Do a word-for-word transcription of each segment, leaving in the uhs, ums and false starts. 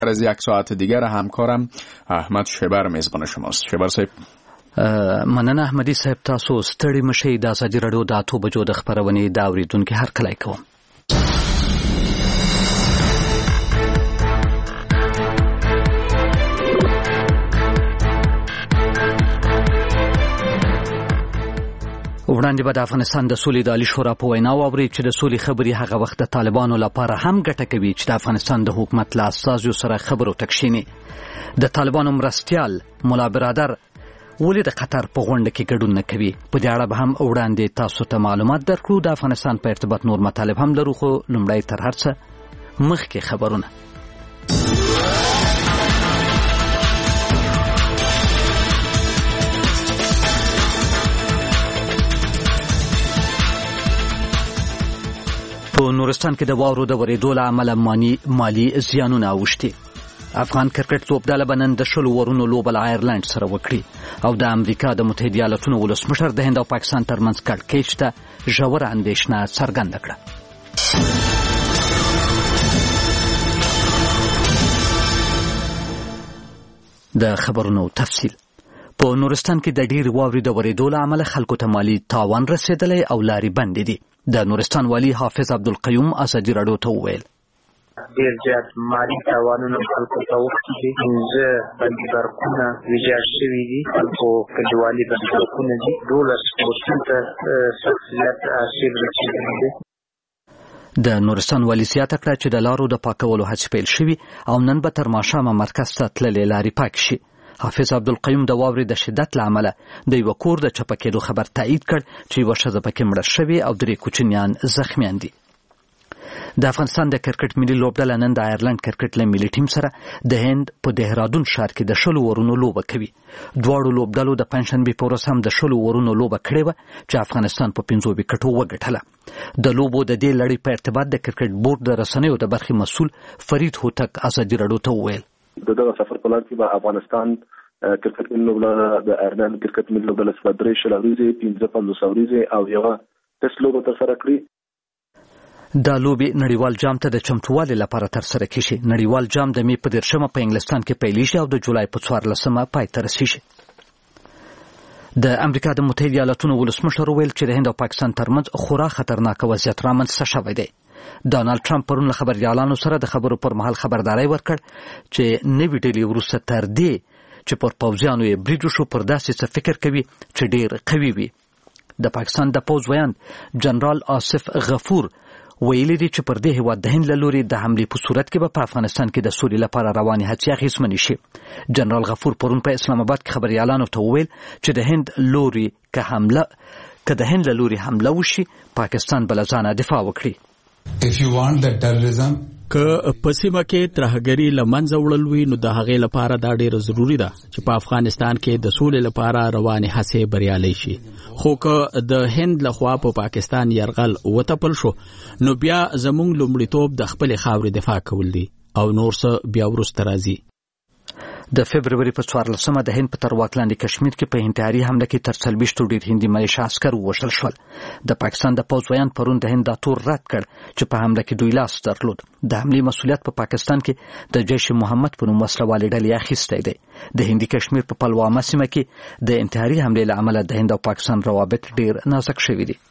از یک ساعت دیگر همکارم احمد شبر میزبان شماست. شبر صاحب مننه احمدی صاحب، تاسو ستړي مشئ. د ازادي راډیو د اتو بجو د خبرونې د اورېدونکو هرکلی کوم. وړاندې به د افغانستان د سولې د عالي شورا په وینا واورئ چې د سولې خبرې هغه وخت د طالبانو لپاره هم ګټه کوي چې د افغانستان د حکومت له استازو سره خبرو ته کښیني. د طالبانو مرستیال ملا برادر ولې د قطر په غونډه کې ګډون نه کوي؟ په دې اړه به هم وړاندې تاسو ته معلومات درکړو. د افغانستان په ارتباط نور مطالب هم لرو، خو لومړی تر هر څه مخکې خبرونه. په نورستان کې د واورو د ورېدو له امله مالي زیانونه اوښتي. افغان کرکټ لوبډله به نن د شلو ورونو لوبه له آیرلنډ سره وکړي او د امریکا د متحده ایالاتونو ولسمشر د هند او پاکستان ترمنځ کړکېچ ته ژوره اندېښنه څرګنده کړه. د خبرونو تفصیل. په نورستان کې د ډېرې واورې د ورېدو له امله خلکو ته مالي تاوان رسېدلی او لارې بندې دي. د نورستان والي حافظ عبدالقیوم ازادي راډیو ته وویل ډېر زیات مالي تاوانونه خلکو ته اوښتي دي. پنځه بندي برقونه ویجاړ شوي دي. خلکو کلیوالي بندي برقونه دي. دولس پوستونو ته سخت زیات آسیب رسېدلی دی. د نورستان والي زیاته کړه چې د لارو د پاکولو هڅې پیل شوي او نن به تر ماښامه مرکز ته تللې لارې پاک شي. حافظ عبدالقیوم د واورې د شدت له امله د یوه کور د چپه کېدو خبر تایید کړ چې یوه ښځه پکې مړه شوې او درې کوچنیان زخمیان دي. د افغانستان د کرکټ ملي لوبډله نن د آیرلنډ کرکټ له ملي ټیم سره د هند په دهرادون ښار کې د شلو ورونو لوبه کوي. دواړو لوبډلو د پنجشنبې په ورځ هم د شلو ورونو لوبه کړې وه چې افغانستان په پنځو وکټو وګټله. د لوبو د دې لړۍ په ارتباط د کرکټ بورډ د رسنیو د برخې مسؤل فرید هوتک ازادي راډیو ته وویل د دغه سفر په لړ کې به افغانستان کرکټ ملي لوبډله د آیرلنډ کرکټ ملي لوبډله څخه درې شل ورځې پنځه پنځوس ورځې او یوه ټسټ لوبه ترسره کړي. دا لوبې نړیوال جام ته د چمتووالي لپاره ترسره کیږي. نړیوال جام د مې په دېرشمه په انګلستان کې پیلیږي او د جولای په څوارلسمه پای ته رسیږي. د امریکا د متحده ایالاتونو ولسمشر وویل چې د هند او پاکستان ترمنځ خورا خطرناک وضعیت رامنځته شوی دی. ډانلډ ټرمپ پرون له خبریالانو سره د خبرو پر مهال خبرداری ورکړ چې نوې ډلې وروسته تر دې چې پر پوځیانو یې برید وشو پر داسې څه فکر کوي چې ډېر قوي وي. د پاکستان د پوځ ویاند جنرال آصف غفور ویلي دي چې پر دې هېواد د هند له لوري د حملې په صورت کې به په افغانستان کې د سولې لپاره روانې هڅې اغېزمنې شي. جنرال غفور پرون په اسلام آباد کې خبریالانو ته وویل چې د هند لوري که حمله که د هند له لوري حمله وشي پاکستان به له ځانه دفاع وکړي. If you want that terrorism که په سیمه کې ترهګري له منځه وړل وي نو د هغې لپاره دا ډېره ضروري ده چې په افغانستان کې د سولې لپاره روانې هڅې بریالۍ شي. خو که د هند لخوا په پاکستان یرغل وتپل شو نو بیا زموږ لومړیتوب د خپلې خاورې دفاع کول دي او نور څه بیا وروسته راځي. د فبروري په څوارلسمه د هند په تر واک لاندې کشمیر کې په انتحاري حمله کې تر څلوېښتو ډېر هندي ملیشه عسکر ووژل شول. د پاکستان د پوځ ویاند پرون د هند دا تور رد کړ چې په حمله کې دوی لاس درلود. د حملې مسؤلیت په پاکستان کې د جیش محمد په نوم وسلوالې ډلې اخیستی دی. د هندي کشمیر په پلوامه سیمه کې د انتحاري حملې له امله د هند او پاکستان روابط ډېر نازک شوي دي.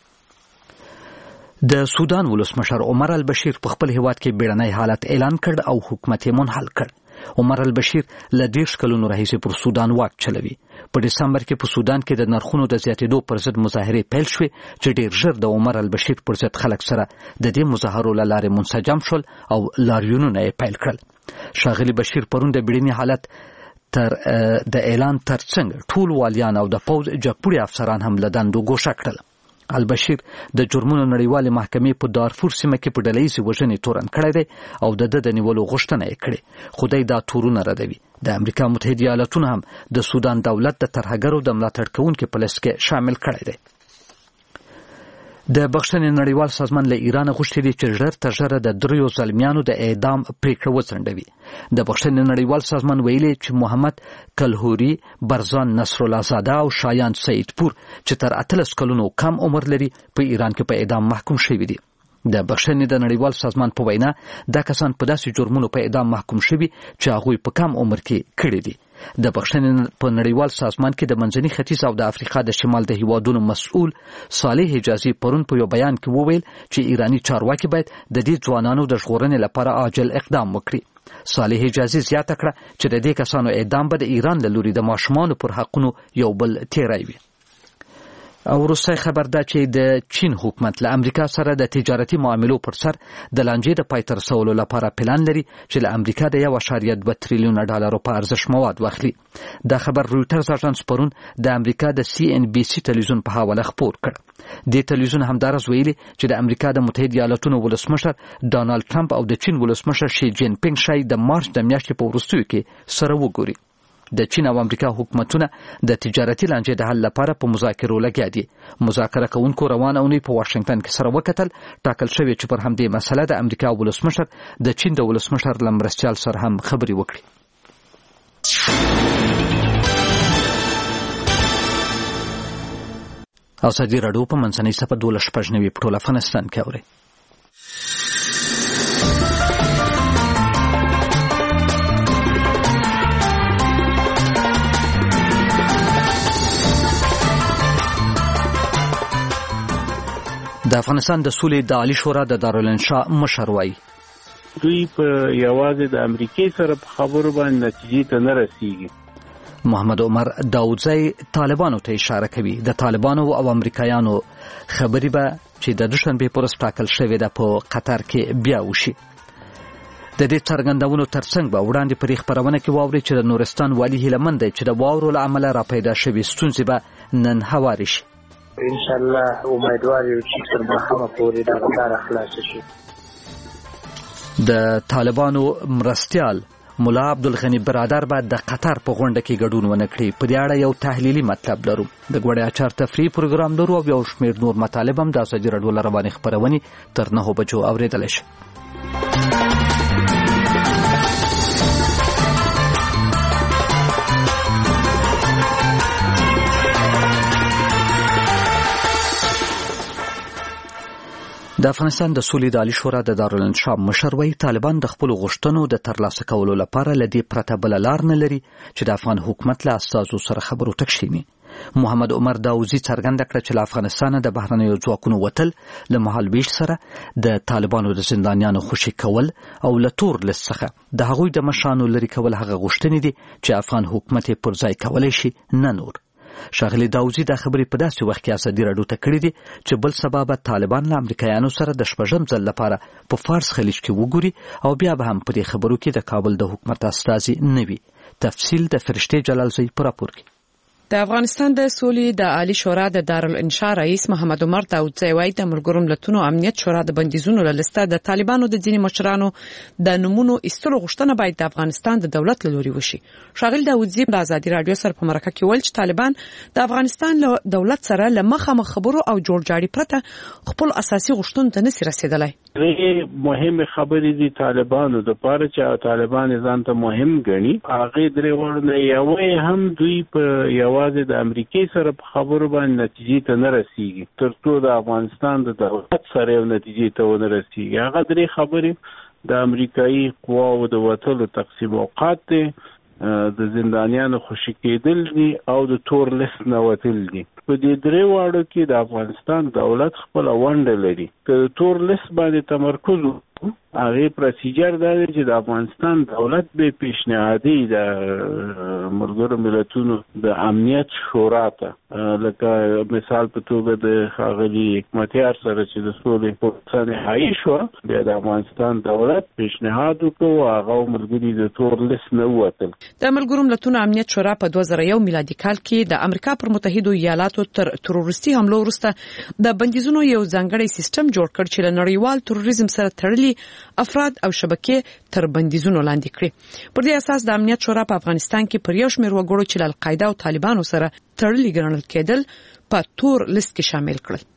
د سودان ولسمشر عمر البشیر په خپل هیواد کې بیړنی حالت اعلان کړ او حکومت یې منحل کړ. عمر البشیر له دېرش کلونو راهیسې پر سودان واک چلوي. په ډسمبر کې په سودان کې د نرخونو د زیاتېدو پر ضد مظاهرې پیل شوې چې ډېر ژر د عمر البشیر پر ضد خلک سره د دې مظاهرو له لارې منسجم شول او لاریونونه یې پیل کړل. ښاغلي بشیر پرون د بیړني حالت تر د اعلان ترڅنګ ټول والیان او د پوځ جګپوړي افسران هم له دندو ګوښه کړل. البشیر د جرمونو نړیوالې محکمې په دارفور سیمه کې په ډلهییزې وژنې تورن کړی دی او د ده د نیولو غوښتنه یې کړې، خو دی دا تورونه ردوي. د امریکا متحده ایالاتونه هم د سودان دولت د ترهګرو د ملاتړ کوونکي په لست کې شامل کړی دی. د بخښنې نړیوال سازمان له ایران غوښتي دي چې ژر تر ژره د دریو زلمیانو د اعدام پریکړه وځنډوي. د بخښنې نړیوال سازمان ویلي چې محمد کلهوري، برزان نصرالله زاده او شایان سعید پور چې تر اتلس کلونو کم عمر لري په ایران کې په اعدام محکوم شوي دي. د بخښنې د نړیوال سازمان په وینا دا کسان په داسې جرمونو په اعدام محکوم شوي چې هغوی په کم عمر کې کړي دي. د بخښنې په نړیوال سازمان کې د منځني ختیځ او د افریقا د شمال د هیوادونو مسؤل صالح حجازي پرون په یو بیان کې وویل چې ایرانی چارواکي باید د دې ځوانانو د ژغورنې لپاره عاجل اقدام وکړي. صالح حجازي زیاته کړه چې د دې کسانو اعدام به د ایران له لوري د ماشومانو پر حقونو یو بل تیری وي. او وروستی خبر دا چې د چین حکومت له امریکا سره د تجارتي معاملو پر سر د لانجې د پای ته رسولو لپاره پلان لري چې له امریکا د یو اعشاریه دوه تریلیونه ډالرو په ارزښت مواد واخلي. دا خبر رویټرز اژانس پرون د امریکا د سی ان بي سي تلویزیون په حواله خپور کړ. د تلویزیون همدارس ویلي چې د امریکا د متحده ایالاتونو ولسمشر ډانالډ ټرمپ او د چین ولسمشر شي جین پینګ شای د مارچ د میاشتې په وروستیو کې سره وګوري. د چین او امریکا حکومتونه د تجارتي لانجې د حل لپاره په مذاکرو لګیا دي. مذاکره کوونکو روانه اونۍ په واشنگټن کې سره وکتل. ټاکل شوی چې پر همدې مسله د امریکا ولسمشر د چین د ولسمشر له مرستیال سره هم خبرې وکړي. او ازادي راډیو په منځنۍ صفحه دولس شپږ نوي په ټول افغانستان کې اوري. د افغانستان د سولې د عالی شورا د دارالانشا مشر وایي دوی په یوازې د امریکای سره په خبرو باندې نتیجې ته نه رسیږي. محمد عمر داودزی طالبانو ته اشاره کوي. د طالبانو او امریکایانو خبرې به چې د دوشنبه پر ورځ ټاکل شوې ده په قطر کې بیا وشي. د دې څرګندونو ترڅنګ به وړاندې پر خبرونه کې واوري چې د نورستان والی هیلمند دی چې د واورو له امله را پیدا شوي ستونزې به نن هواري شي. ان شاء الله امیدوار یو چې تر مخه پورې دا کار خلاص شي. د طالبانو مرستیال مولا عبدالغنی برادر به د قطر په غونډه کې ګډون ونه کړي. په دې اړه یو تحلیلي مطلب لرو. د ګوړې اچار تفریح پروګرام لرو او یو شمېر نور مطالب هم د ازادي راډیو له روانې خپرونې تر نهو بجو اورېدلی شي. د افغانستان د سولې د عالی شورا د دارالانشا مشر وایي طالبان د خپل غوښتنو د ترلاسه کولو لپاره له دې پرته بله لار نه لري چې د افغان حکومت له استازو سره خبرو ته کښیني. محمد عمر داوزي څرګنده کړه چې له افغانستانه د بهرنیو ځواکونو وتل له مهالویش سره د طالبانو د زندانیانو خوشي کول او له تور لیست څخه د هغوی د مشرانو لرې کول هغه غوښتنې دي چې افغان حکومت یې پر ځای کولی شي، نه نور. ښاغلي داوزي دا خبرې په داسې وخت کې ازادي راډیو ته کړې دي چې بل سبا به طالبان له امریکایانو سره د شپږم ځل لپاره په فارس خلیج کې وګوري او بیا به هم په دې خبرو کې د کابل د حکومت استازي نه وي. تفصیل د فرشتې جلالزی په راپور کې. د افغانستان د سولې د عالی شورا د دارالانشا رئیس محمد عمر داودزی وایي د ملګرو ملتونو امنیت شورا د بندیزونو له لسته د طالبانو د ځینې مشرانو د نمونو ایستلو غوښتنه باید د افغانستان د دولت له لوري وشي. ښاغلي داودزی د ازادي راډیو سره په مرکه کې ویل چې طالبان د افغانستان له دولت سره له مخامخ خبرو او جوړجاړي پرته خپل اساسي غوښتنو ته نشي رسیدلی. مهمه خبرې دي طالبانو د پاره چې طالبان ځان ته مهم ګڼي. هغه درې ورنه یو هم دوی په یو واځي د امریکای سره په خبرو باندې نتیجې ته نه رسیږي ترڅو د افغانستان د دولت سره یو نتیجې ته ونه رسیږي. هغه درې خبرې د امریکایي قواو د وټلو تقسیم اوقات دي، د زندانیانو خوشي کېدل دي او د تور لیست نه وتل دي. په دې درې واړو کې د افغانستان دولت خپل ونډه لري. که د تور لیست باندې تمرکز وکړو هغه پروسیجر دا دی چې د افغانستان دولت به پیشنهادي د ملګرو ملتونو د امنیت شورا ته لکه مثال په توګه د ښاغلي حکمتیار سره چې د سولې پروسه نهایي شوه بیا د افغانستان دولت پیشنهاد وکړو هغه ملګري د تور لیست نه ووتل. د ملګرو ملتونو امنیت شورا په دوه زره یو میلادي کال کې د امریکا پر متحدو ایالاتو تر تروریستي حملو وروسته د بندیزونو یو ځانګړی سیستم جوړ کړ چې له نړیوال تروریزم سره تړلي افراد او شبکې تر بندیزونو لاندې کړي. پر دې اساس د امنیت شورا په افغانستان کې پر یو شمېر وګړو چې له القاعده او طالبانو سره تړلي ګڼل کېدل په تور لیست کې شامل کړل.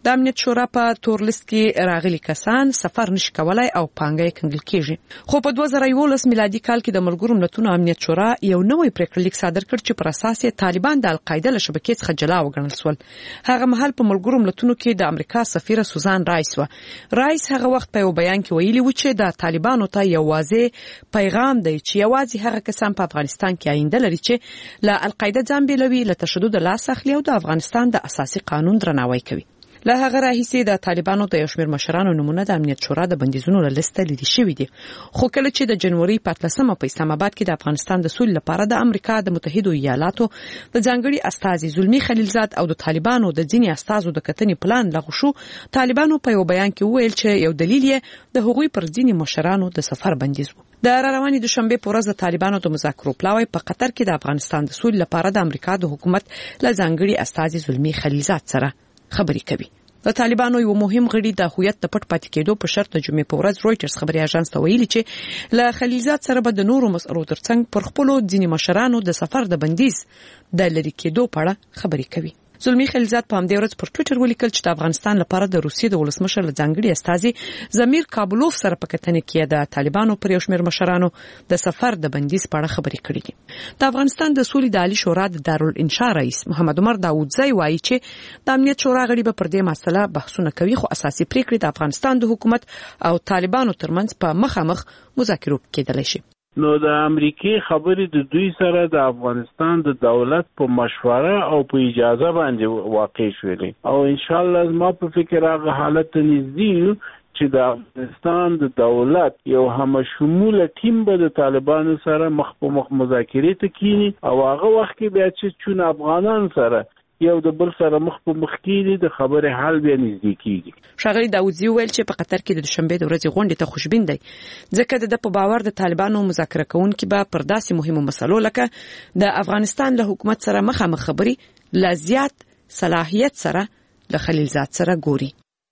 د امنیت شورا په تور لیست کې راغلي کسان سفر نشي کولای او پانګه کنګل کیږي. خو په دوه زره یولس میلادي کال کې د ملګرو ملتونو امنیت شورا یو نوې پریکړه لیک صادر کړ چې پر اساس طالبان د القاعده له شبکې څخه جلا وګڼل شول. هغه مهال په ملګرو ملتونو کې د امریکا سفیر سوزان رایس و. رایس هغه وخت په یو بیان کې ویلي و چې د طالبانو ته یو واضح پیغام دی چې یوازې هغه کسان په افغانستان کې آینده لري چې له القاعده ځان بیلوي، له تشدد لاس اخلي او د افغانستان د اساسي قانون درناوی کوي. له هغه راهیسې د طالبانو د یو شمېر مشرانو نمونه د امنیت شورا د بندیزونو له لیسته لیدل شوي دي. خو کله چې د جنوري په اتلسمه په اسلام آباد کې د افغانستان د سولې لپاره د امریکا د متحده ایالاتو د ځانګړي استازي زلمی خلیلزاد او د طالبانو د ځینې استازو د کتنې پلان لغوه شو، طالبانو په یو بیان کې وویل چې یو دلیل یې د هغوی پر ځینې مشرانو د سفر بندیز و. د رواني دوشنبه په ورځ د طالبانو د مذاکرو پلاوی په قطر کې د افغانستان د سولې لپاره د امریکا د حکومت له ځانګړي استازي زلمی خلیلزاد سره خبرې کوي. د طالبانو یو مهم غړي د هویت د پټ پاتې کېدو په شرط د جمعې په ورځ رويټرز خبري اژانس ته ویلي چې له خلیلزاد سره به د نورو مسؤلو ترڅنګ پر خپل ځینې مشرانو د سفر د بندیز د لری کېدو په اړه خبرې کوي. زلمی خلیلزاد په همدې ورځ پر ټوئیټر ولیکل چې د افغانستان لپاره د روسیې د ولسمشر له ځانګړي استازي زمیر کابلوف سره په کتنې کې د طالبانو پر یو شمېر مشرانو د سفر د بندیز په اړه خبرې کړې دي. د افغانستان د سولې د عالی شورا د دارالانشا رئیس محمد عمر داودزی وایي چې د امنیت شورا غړي به پر دې مسله بحثونه کوي، خو اساسي پریکړې د افغانستان د حکومت او طالبانو ترمنځ په مخامخ مذاکرو کېدلی شي. نو د امریکای خبرې د دوی سره د افغانستان د دولت په مشوره او په اجازه باندې واقع شوې او ان شاء الله ما په فکر هغه حالت نږدې چې د افغانستان د دولت یو هم شموله ټیم به د طالبانو سره مخ په مخ مذاکرې ته کینی او هغه وخت کې بیا چې چون افغانان سره یو د بل سره مخ په مخ کېږي د خبره حل بیا نږدې کېږي. ښاغلي داودزی ویل چې په قطر کې د دوشنبه د ورځې غونډې ته خوشبین دی ځکه د په باور د طالبانو مذاکره کوونکي به پر داسې مهمو مسلو لکه د افغانستان له حکومت سره مخامخ خبري لا زیات صلاحیت سره له خلیلزاد سره ګوري.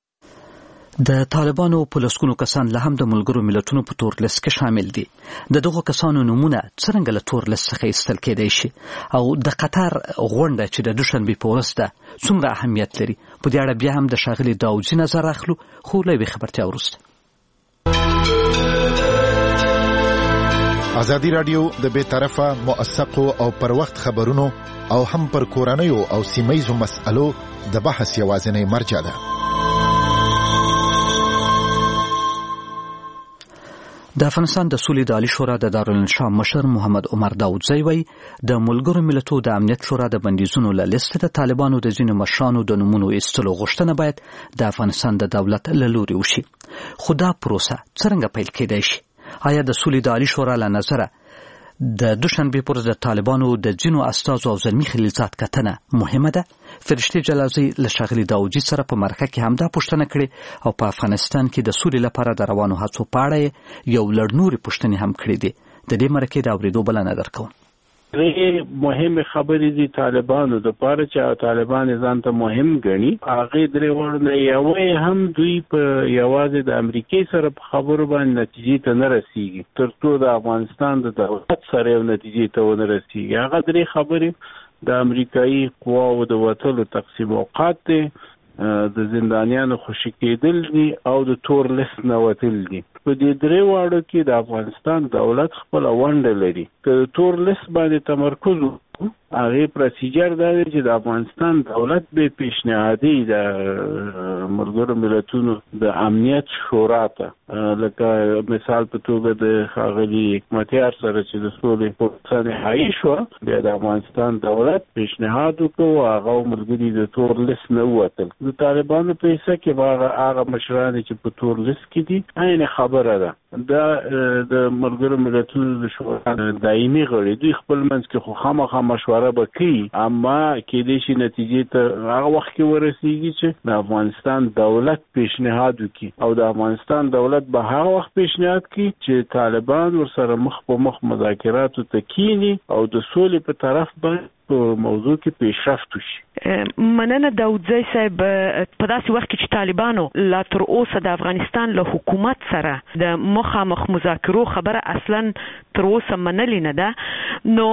د طالبانو په لسګونو کسان له هم د ملګرو ملتونو په تور لیست کې شامل دي. د دغو کسانو نمونه څنګه له تور لیست څخه ایستل کېدای شي او د قطر غونډه چې د دوشنبه په ورځ ده څومره اهمیت لري؟ په دې اړه بیا هم د ښاغلي داودزي نظر اخلو، خو له یوې خبرتیا وروسته. ازادي رادیو د بې طرفه موثقو او پر وخت خبرونو او هم پر کورنیو او سیمه‌یزو مسألو د بحث یوازینی مرجع ده. د افغانستان د سولې د عالی شورا د دارالانشا مشر محمد عمر داودزی وایي د ملګرو ملتونو د امنیت شورا د بندیزونو له لیست د طالبانو د ځینو مشرانو د نومونو ایستلو غوښتنه باید د افغانستان د دولت له لوري وشي. خو دا پروسه څنګه پیل کېدای شي؟ آیا د سولې د عالی شورا له نظره د دوشنبه پر ورځ د طالبانو د ځینو استازو او زلمی خلیلزاد کتنه مهمه ده؟ فرشتي جلازي له ښاغلي داودزي سره په مرکه کې همدا پوښتنه کړې او په افغانستان کې د سولې لپاره د روانو هڅو په اړه یو لړ نورې پوښتنې هم کړې دي. د دې مرکې د اورېدو بلنه درکوم. درې مهمه خبرې دي طالبانو د پاره چې طالبان ځان ته مهم ګڼي. هغه درې ورنه یو هم دوی په یوازې د امریکای سره په خبرو باندې نتیجې ته نه رسیږي ترڅو د افغانستان د دولت سره یو نتیجې ته ونه رسیږي. هغه درې خبرې د امریکایي قواو د وټلو تقسیم اوقات دي، د زندانیانو خوشی کېدل دي او د تور لیست نه وتل دي. په دې درې واړو کې د افغانستان دولت خپل ونډه لري. که تور لیست باندې تمرکز هغه پروسیجر دا دی چې د افغانستان دولت به پیشنهادي د ملګرو ملتونو د امنیت شورا ته لکه مثال په توګه د ښاغلي حکمتیار سره چې د سولې پروسه نهایي شو، بیا د افغانستان دولت پیشنهاد وکړو هغه ملګري د تور لیست نه ووتل. د طالبانو په حصه کې هغه مشران چې په تور لیست کې دي عین خبره ده. دا د ملګرو ملتونو د شورا دایمي غړي دوی خپل منځ کې خو خامخا مشوره وکړي، اما کې دې شي نتیجې ته هغه وخت کې ورسیږي چې د افغانستان دولت پیشنهاد وکړي او د افغانستان دولت به هغه وخت پیشنهاد کړي چې طالبان ورسره مخ په مخ مذاکراتو ته کینی او د سولې په طرف باندې په موضوع کې پیشرفت وشي. مننه داودزی صاحب، په داسې وخت کې چې طالبانو لا تر اوسه د افغانستان له حکومت سره د مخامخ مذاکرو خبره اصلا تر اوسه منلې نه ده، نو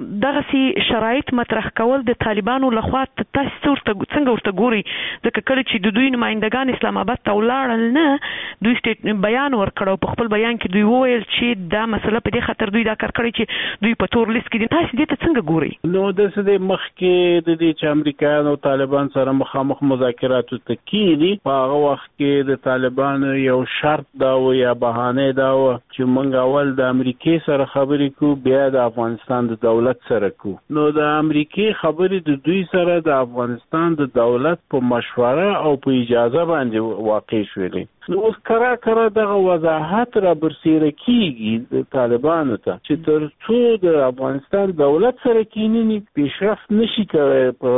دغسې شرایط مطرح کول د طالبانو لخوا تاسو څنګه ورته ګوري؟ ځکه کله چې د دوی نمایندګان اسلام آباد ته ولاړل نه دوی سټیټ بیان ورکړ او په خپل بیان کې دوی وویل چې دا مسله په دې خاطر دوی دا کار کړی چې دوی په تور لیست کې دي. تاسو دې ته څنګه ګوري؟ نو داسې د مخکې د دې چې امریکایانو طالبان سره مخامخ مذاکراتو ته کېږي، په هغه وخت کې د طالبانو یو شرط دا و یا بهانه دا و چې موږ اول د امریکې سره خبرې کوو بیا د افغانستان د دولت سره کوو. نو د امریکې خبرې د دوی سره د افغانستان د دولت په مشوره او په اجازه باندې واقع شولې. نو اوس کرا کرا دغه وضاحت را برسیره کیږي د طالبانو ته چې تر څو د افغانستان دولت سره کینی پیشرفت نشي کوي په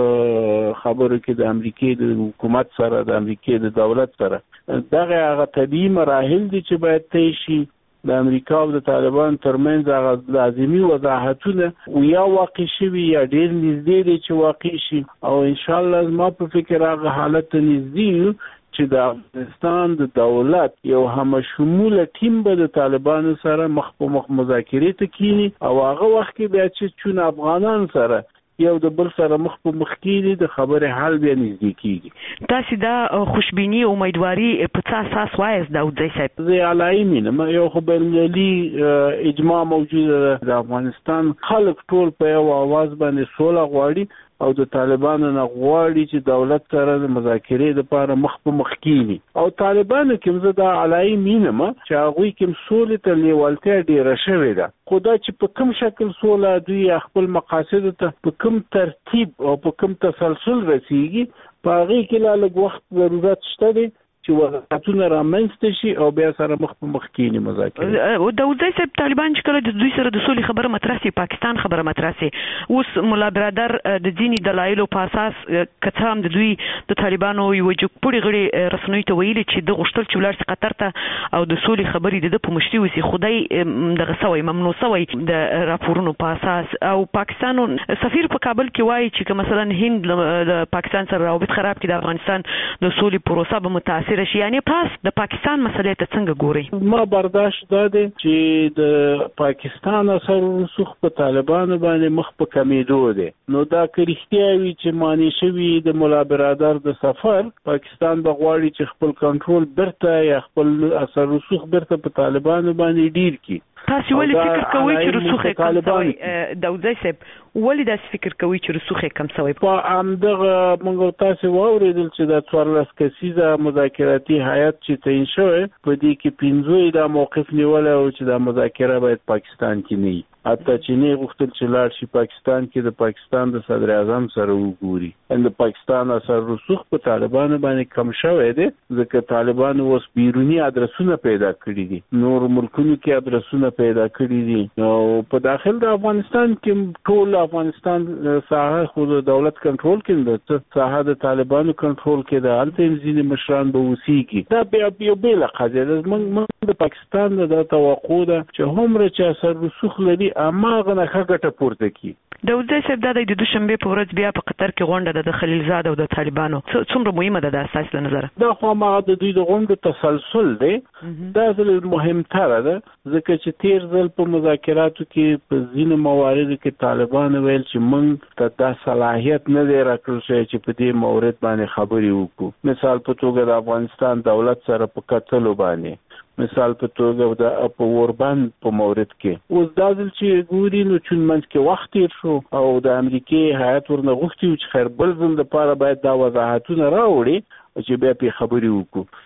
خبرو کې د امریکې د حکومت سره د امریکې د دولت سره. دغه هغه طبیعي مراحل دي چې باید طی شي. د امریکا او د طالبان ترمنځ هغه لازمي وضاحتونه یا واقع شوي یا ډېر نږدې دي چې واقع شي، او ان شاء الله زما په فکر هغه حالت ته نږدې چې د افغانستان د دولت یو همشموله ټیم به د طالبانو سره مخ په مخ مذاکرې ته کینی، او هغه وخت کې بیا چې چون افغانان سره یو د بل سره مخ په مخ کېږي د خبرې حل بیا نږدې کېږي. تاسو دا خوشبیني او امیدواري په څه اساس وایاست داودزی صاحب؟ زه علایي مینم یو خو بین‌المللي اجماع موجوده ده، د افغانستان خلک ټول په یو اواز باندې سوله غواړي او د طالبانو نه غواړي چې دولت سره د مذاکرې لپاره مخ په مخ کېږي. او طالبانو کې زه دا علایي مینم چې هغوی کې سولې ته لیوالتیا ډېره شوې ده، خو دا چې په کوم شکل سوله دوی خپل مقاصد ته په کوم ترتیب او په کوم تسلسل رسیږي، په هغې کې لا لږ وخت ضرورت شته دی چې وضاحتونه رامنځته شي او بیا سره مخ په مخ کېني مذاکرې. داودزی صاحب، طالبان چې کله د دوی سره د سولې خبره مطرح سي، پاکستان خبره مطرح سي، اوس ملا برادر د ځینې دلایلو په اساس که څه هم د دوی د طالبانو یو جګپوړي غړي رسنیو ته ویلي چې د غوښتل چې ولاړ سي قطر ته او د سولې خبرې د په مشتي وسی، خدای دغه سوی ممنوع سوی د راپورونو په اساس. او پاکستان سفیر په کابل کې وایي چې مثلا هند د پاکستان سره روابط خراب کړي، د افغانستان د سولې پروسه به متاثر شي. یعنی تاسو د پاکستان مسلې ته څنګه ګورئ؟ ما برداشت ده چې د پاکستان اثر رسوخ په طالبانو باندې مخ په کمیدو دی. نو دا که رښتیا وي چې معنی شوي د ملا برادر د سفر، پاکستان به غواړي چې خپل کنټرول برته یا خپل اثر رسوخ برته په طالبانو باندې ډیر کړي. تاسو ولې فکر کوئ چې رسوخ یې کم شوی؟ داودزی صاحب ولې داسې فکر کوئ چې رسوخ یې کم شوی؟ په همدغه موږ تاسو واورېدل چې د څوارلس کسیزه مذاکراتي هیئت چې تعیین شوی، په دې کې پنځه دا موقف نیولی او چې دا مذاکره باید پاکستان کې نه وي. حتی چینی غوښتل چې لاړ شي پاکستان کې د پاکستان د صدر اعظم سره وګوري. ان د پاکستان اثر رسوخ په طالبانو باندې کم شوی دی، ځکه طالبانو اوس بیرونی ادرسونه پیدا کړي دي، نور ملکونو کې ادرسونه پیدا کړي دي، او په داخل د افغانستان کې ټول افغانستان ساحه خو د دولت کنټرول کې ده، ساحه د طالبانو کنټرول کې ده، هلته ځینې مشران به اوسېږي. دا بیا یو بېله قضیه ده. موږ د پاکستان د توقع ده چې هومره چې اثر رسوخ لري اماغه نه ښه پورته کی. داودزی صاحب، دا د دوشنبه په ورځ بیا په قطر کې غونډه ده د خلیلزاد او د طالبانو، څومره مهمه ده د اساس له نظر؟ دا خو ما د دوی د غونډو تسلسل دی، دا ځل مهمتره ده، ځکه چې تیر ځل په مذاکراتو کې په ځینو مواردو کې طالبان ویل چې موږ ته دا صلاحیت نه دی راکړل شوی چې په دې مورد باندې خبرې وکړو. مثال په توګه د افغانستان دولت سره په کتلو باندې، مثال په توګه د په اوربند په مورد کې. اوس دا ځل چې ګوري نو چون منځ کې وخت تیر شو او د امریکې هیات ورنه غوښتي چې خیر بل ځل لپاره باید دا وضاحتونه راوړي چې بیا په خبرې وکړو.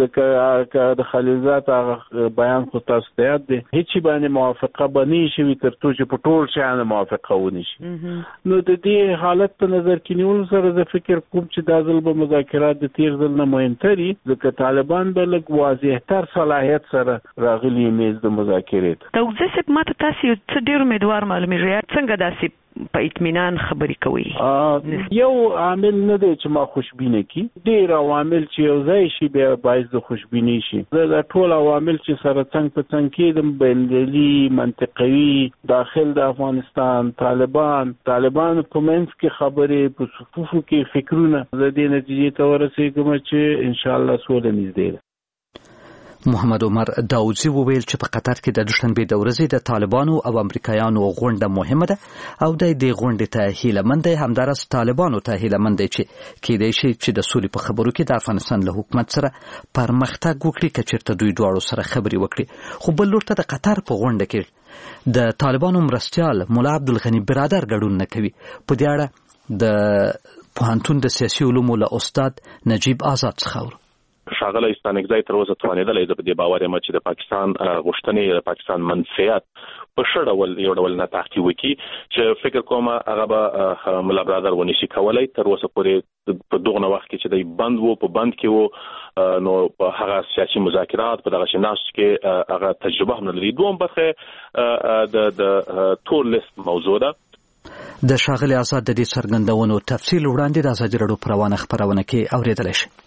ځکه د خلیلزاد بیان خو تاسو ته یاد دی، هیڅ باندې موافقه باندې شوی تر څو چې په ټول شیان موافقه ونی شي. نو د دې حالت په نظر کې نیول سره زه فکر کوم چې دا ځل به مذاکرات د تیر ځل نه مهمتري، ځکه طالبان به لږ واضحتر صلاحیت سره راغلي میز د مذاکرات. داودزی صاحب، ماته تاسو څه ډېر امیدوار معلومیږي، څنګه داسې په اطمینان خبرې کوي؟ یو عامل نه دی چې ما خوشبینه کی، ډیر عوامل چې یو ځای شي بیا باعث د خوشبینی شي. دا ټول عوامل چې سره څنګ په څنګ کېدم، بین‌المللي، منطقوي، داخل د افغانستان، طالبان طالبان په منځ کې خبرې، په صفوفو کې فکرونه، د دې نتیجې ته ورسېږم چې انشاءالله سوله نږدې ده. محمد عمر داودزي وویل چې په قطر کې د دوشنبه د ورځې د طالبانو او امریکایانو غونډه مهمه ده او د دې غونډې ته هیله مند دی. همدارس طالبانو ته هیله مند دی چې کېدای شي چې د سولې په خبرو کې د افغانستان له حکومت سره پرمختګ وکړي که چېرته دوی دواړو سره خبرې وکړي. خو بل لور ته د قطر په غونډه کې د طالبانو مرستیال مولا عبدالغني برادر ګډون نه کوي. په دې اړه د پوهنتون د سیاسي علومو له استاد نجیب آزاد څخه اورو. ښاغلی ستانکزی تر اوسه توانېدلی زه په دې باور یم چې د پاکستان غوښتنې، د پاکستان منفعت په ښه ډول یو ډول نتاحتي وکړي، چې فکر کوم هغه به ملا برادر ونشي کولی. تر اوسه پورې په دغه وخت کې چې دی بند وو، په بند کې وو، نو هغه سیاسي مذاکرات په دغه شناس کې هغه تجربه هم نه لري. دوم برخه د تور لیست موضوع ده. د ښاغلي آزاد د دې څرګندونو تفصیل وړاندې د ازادي راډیو په روانه خپرونه کې اورېدلی شي.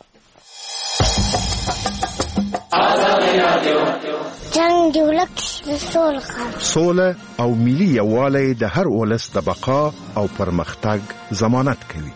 جنگ دی ولک سوله سوله او ملي یووالی د هر ولس د بقا او پرمختګ ضمانت کوي.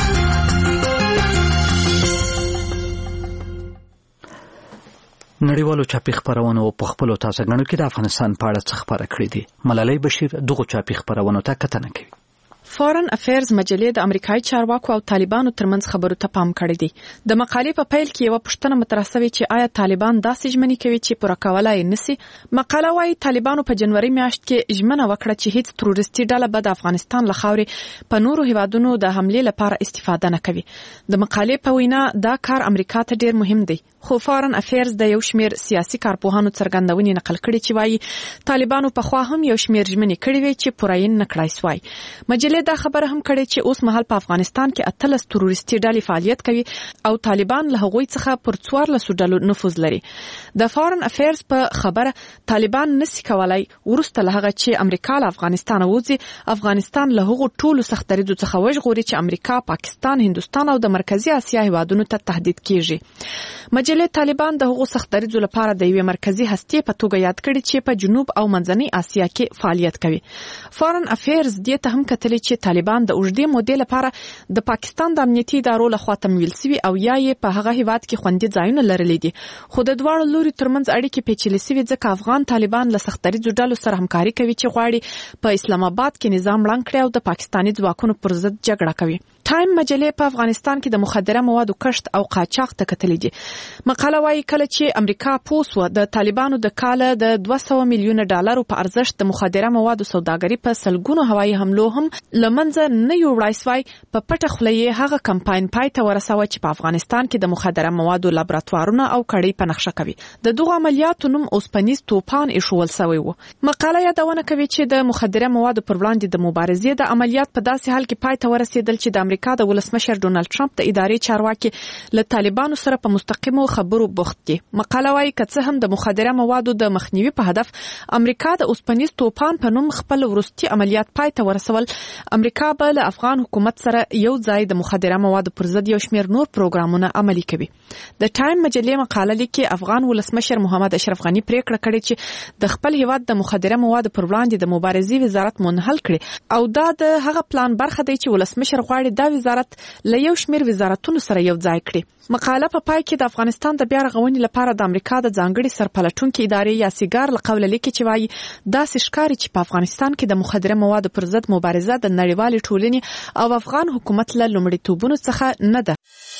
نړیوالو چاپي خپرونو په خپلو تازه ګڼو کې د افغانستان په اړه څه خبره کړې دي. ملالۍ بشیر دغو چاپي خپرونو ته کتنه کوي. فارن افیرز مجلې د امریکایي چارواکو او طالبانو ترمنځ خبرو ته پام کړی دی. د مقالې په پیل کې یو پوښتنه مطرح شوې چې آیا طالبان داسې ژمنې کوي چې پوره کولای نشي؟ مقاله وايي طالبانو په جنوري میاشت کې ژمنه وکړه چې هیڅ تروریستي ډله به د افغانستان له خاورې په نورو هیوادونو د حملې لپاره استفاده نه کوي. د مقالې په وینا دا کار امریکا ته ډیر مهم دی. خو فارن افیرز د یو شمیر سیاسي کارپوهانو څرګندونې نقل کړي چې وايي طالبانو په خوا هم یو شمیر ژمنې کړې وي چې پوره یې نه کړای سوای. مجلې دا خبره هم کړې چې اوس مهال په افغانستان کې اتلس تروریستي ډلې فعالیت کوي او طالبان له هغوی څخه پر څوارلس ډلو نفوذ لري. د فارن افیرز په خبره طالبان نسي کولای ورسته له هغه چې امریکا له افغانستان وځي افغانستان له هغو ټولو سخت دریځو څخه وژغوري چې امریکا، پاکستان، هندوستان او د مرکزی اسیا هیوادونو ته تهدید کیږي. مجلې طالبان د هغو سخت دریځو لپاره د یوې مرکزی هستې په توګه یاد کړي چې په جنوب او منځنۍ اسیا کې فعالیت کوي. فارن افیرز دې ته هم کتلي چې طالبان د اوږدې مودې لپاره د پاکستان د امنیتي ادارو لخوا تمویل شوي او یا یې په هغه هیواد کې خوندي ځایونه لرلي دي. خو د دواړو لوري ترمنځ اړیکې پیچلې شوي ځکه افغان طالبان له سخت دریځو ډلو سره همکاري کوي چې غواړي په اسلام آباد کې نظام ړنګ کړي او د پاکستاني ځواکونو پر ضد جګړه کوي. ټایم مجلې په افغانستان کې د مخدره موادو کشت او قاچاق ته کتلي دي. مقاله وايي کله چې امریکا پوسوه د طالبانو د کاله د دوه سوه میلیونه ډالرو په ارزښت د مخدره موادو سوداګري په سلګونو هوایي حملو هم لمنځه نه یوړای سوای. په پټه خوله یې هغه کمپاین پای ته ورسوه چې په افغانستان کې د مخدره موادو لابراتوارونه او کړۍ په نقشه کوي. د دغو عملیاتو نوم اوسپنیز توپان ایښول سوی و. مقاله یادونه کوي چې د مخدره موادو پر وړاندې د مبارزې د عملیات په داسې حال کې پای ته ورسېدل چې د امریکا د ولسمشر ډونالد ټرمپ د ادارې چارواکي له طالبانو سره په مستقیمو خبرو بوخت دي. مقاله وايي که څه هم د مخدره موادو د مخنیوي په هدف امریکا د اوسپنیز توپان په نوم خپل وروستي عملیات پای ته ورسول، امریکا به له افغان حکومت سره یو ځای د مخدره موادو پر ضد یو شمیر نور پروګرامونه عملي کوي. د ټایم مجلې مقاله لیکي افغان ولسمشر محمد اشرف غني پریکړه کړې چې د خپل هیواد د مخدره موادو پر وړاندې د مبارزې وزارت منحل کړي او دا د هغه پلان برخه دی چې ولسمشر غواړي دا وزارت له یو شمیر وزارتونو سره یو ځای کړي. مقاله په پای کې د افغانستان د بیا رغونې لپاره د امریکا د ځانګړي سرپلټونکو ادارې یا سیګار له قوله لیکي چې وايي داسې ښکاري چې په افغانستان کې د مخدره موادو پر ضد مبارزه د نړیوالې ټولنې او افغان حکومت له لومړیتوبونو څخه نه ده.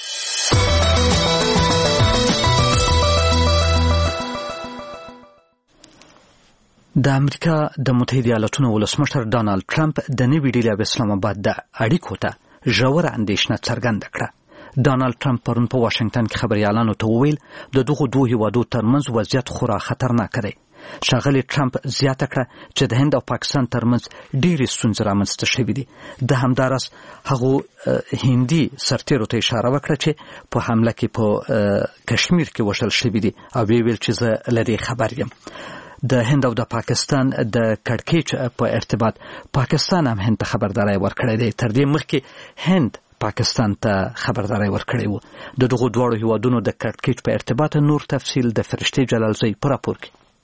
د امریکا د متحده ایالاتونو ولسمشر ډانالډ ټرمپ د نوې ډیلي او اسلام آباد د اړیکو ته ژوره اندېښنه څرګنده کړه. ډانالډ ټرمپ پرون په واشنگټن کې خبريالانو ته وویل د دغو دوه هیوادو ترمنځ وضعیت خورا خطرناک دی. ښاغلي ټرمپ زیاته کړه چې د هند او پاکستان ترمنځ ډېرې ستونزې رامنځته شوې دي. د همداراز هغو هندي سرتیرو ته اشاره وکړه چې په حمله کې په کشمیر کې وژل شوي دي او ویل چې زه له دې خبر یم. د هند او د پاکستان د کړکېچ په ارتباط پاکستان هم هند ته خبرداري ورکړې ده. تر دې مخکې هند پاکستان ته خبرداري ورکړې و. د دغو دواړو هیوادونو د کړکېچ په ارتباط نور تفصیل د فرشتي جلالزی پر راپور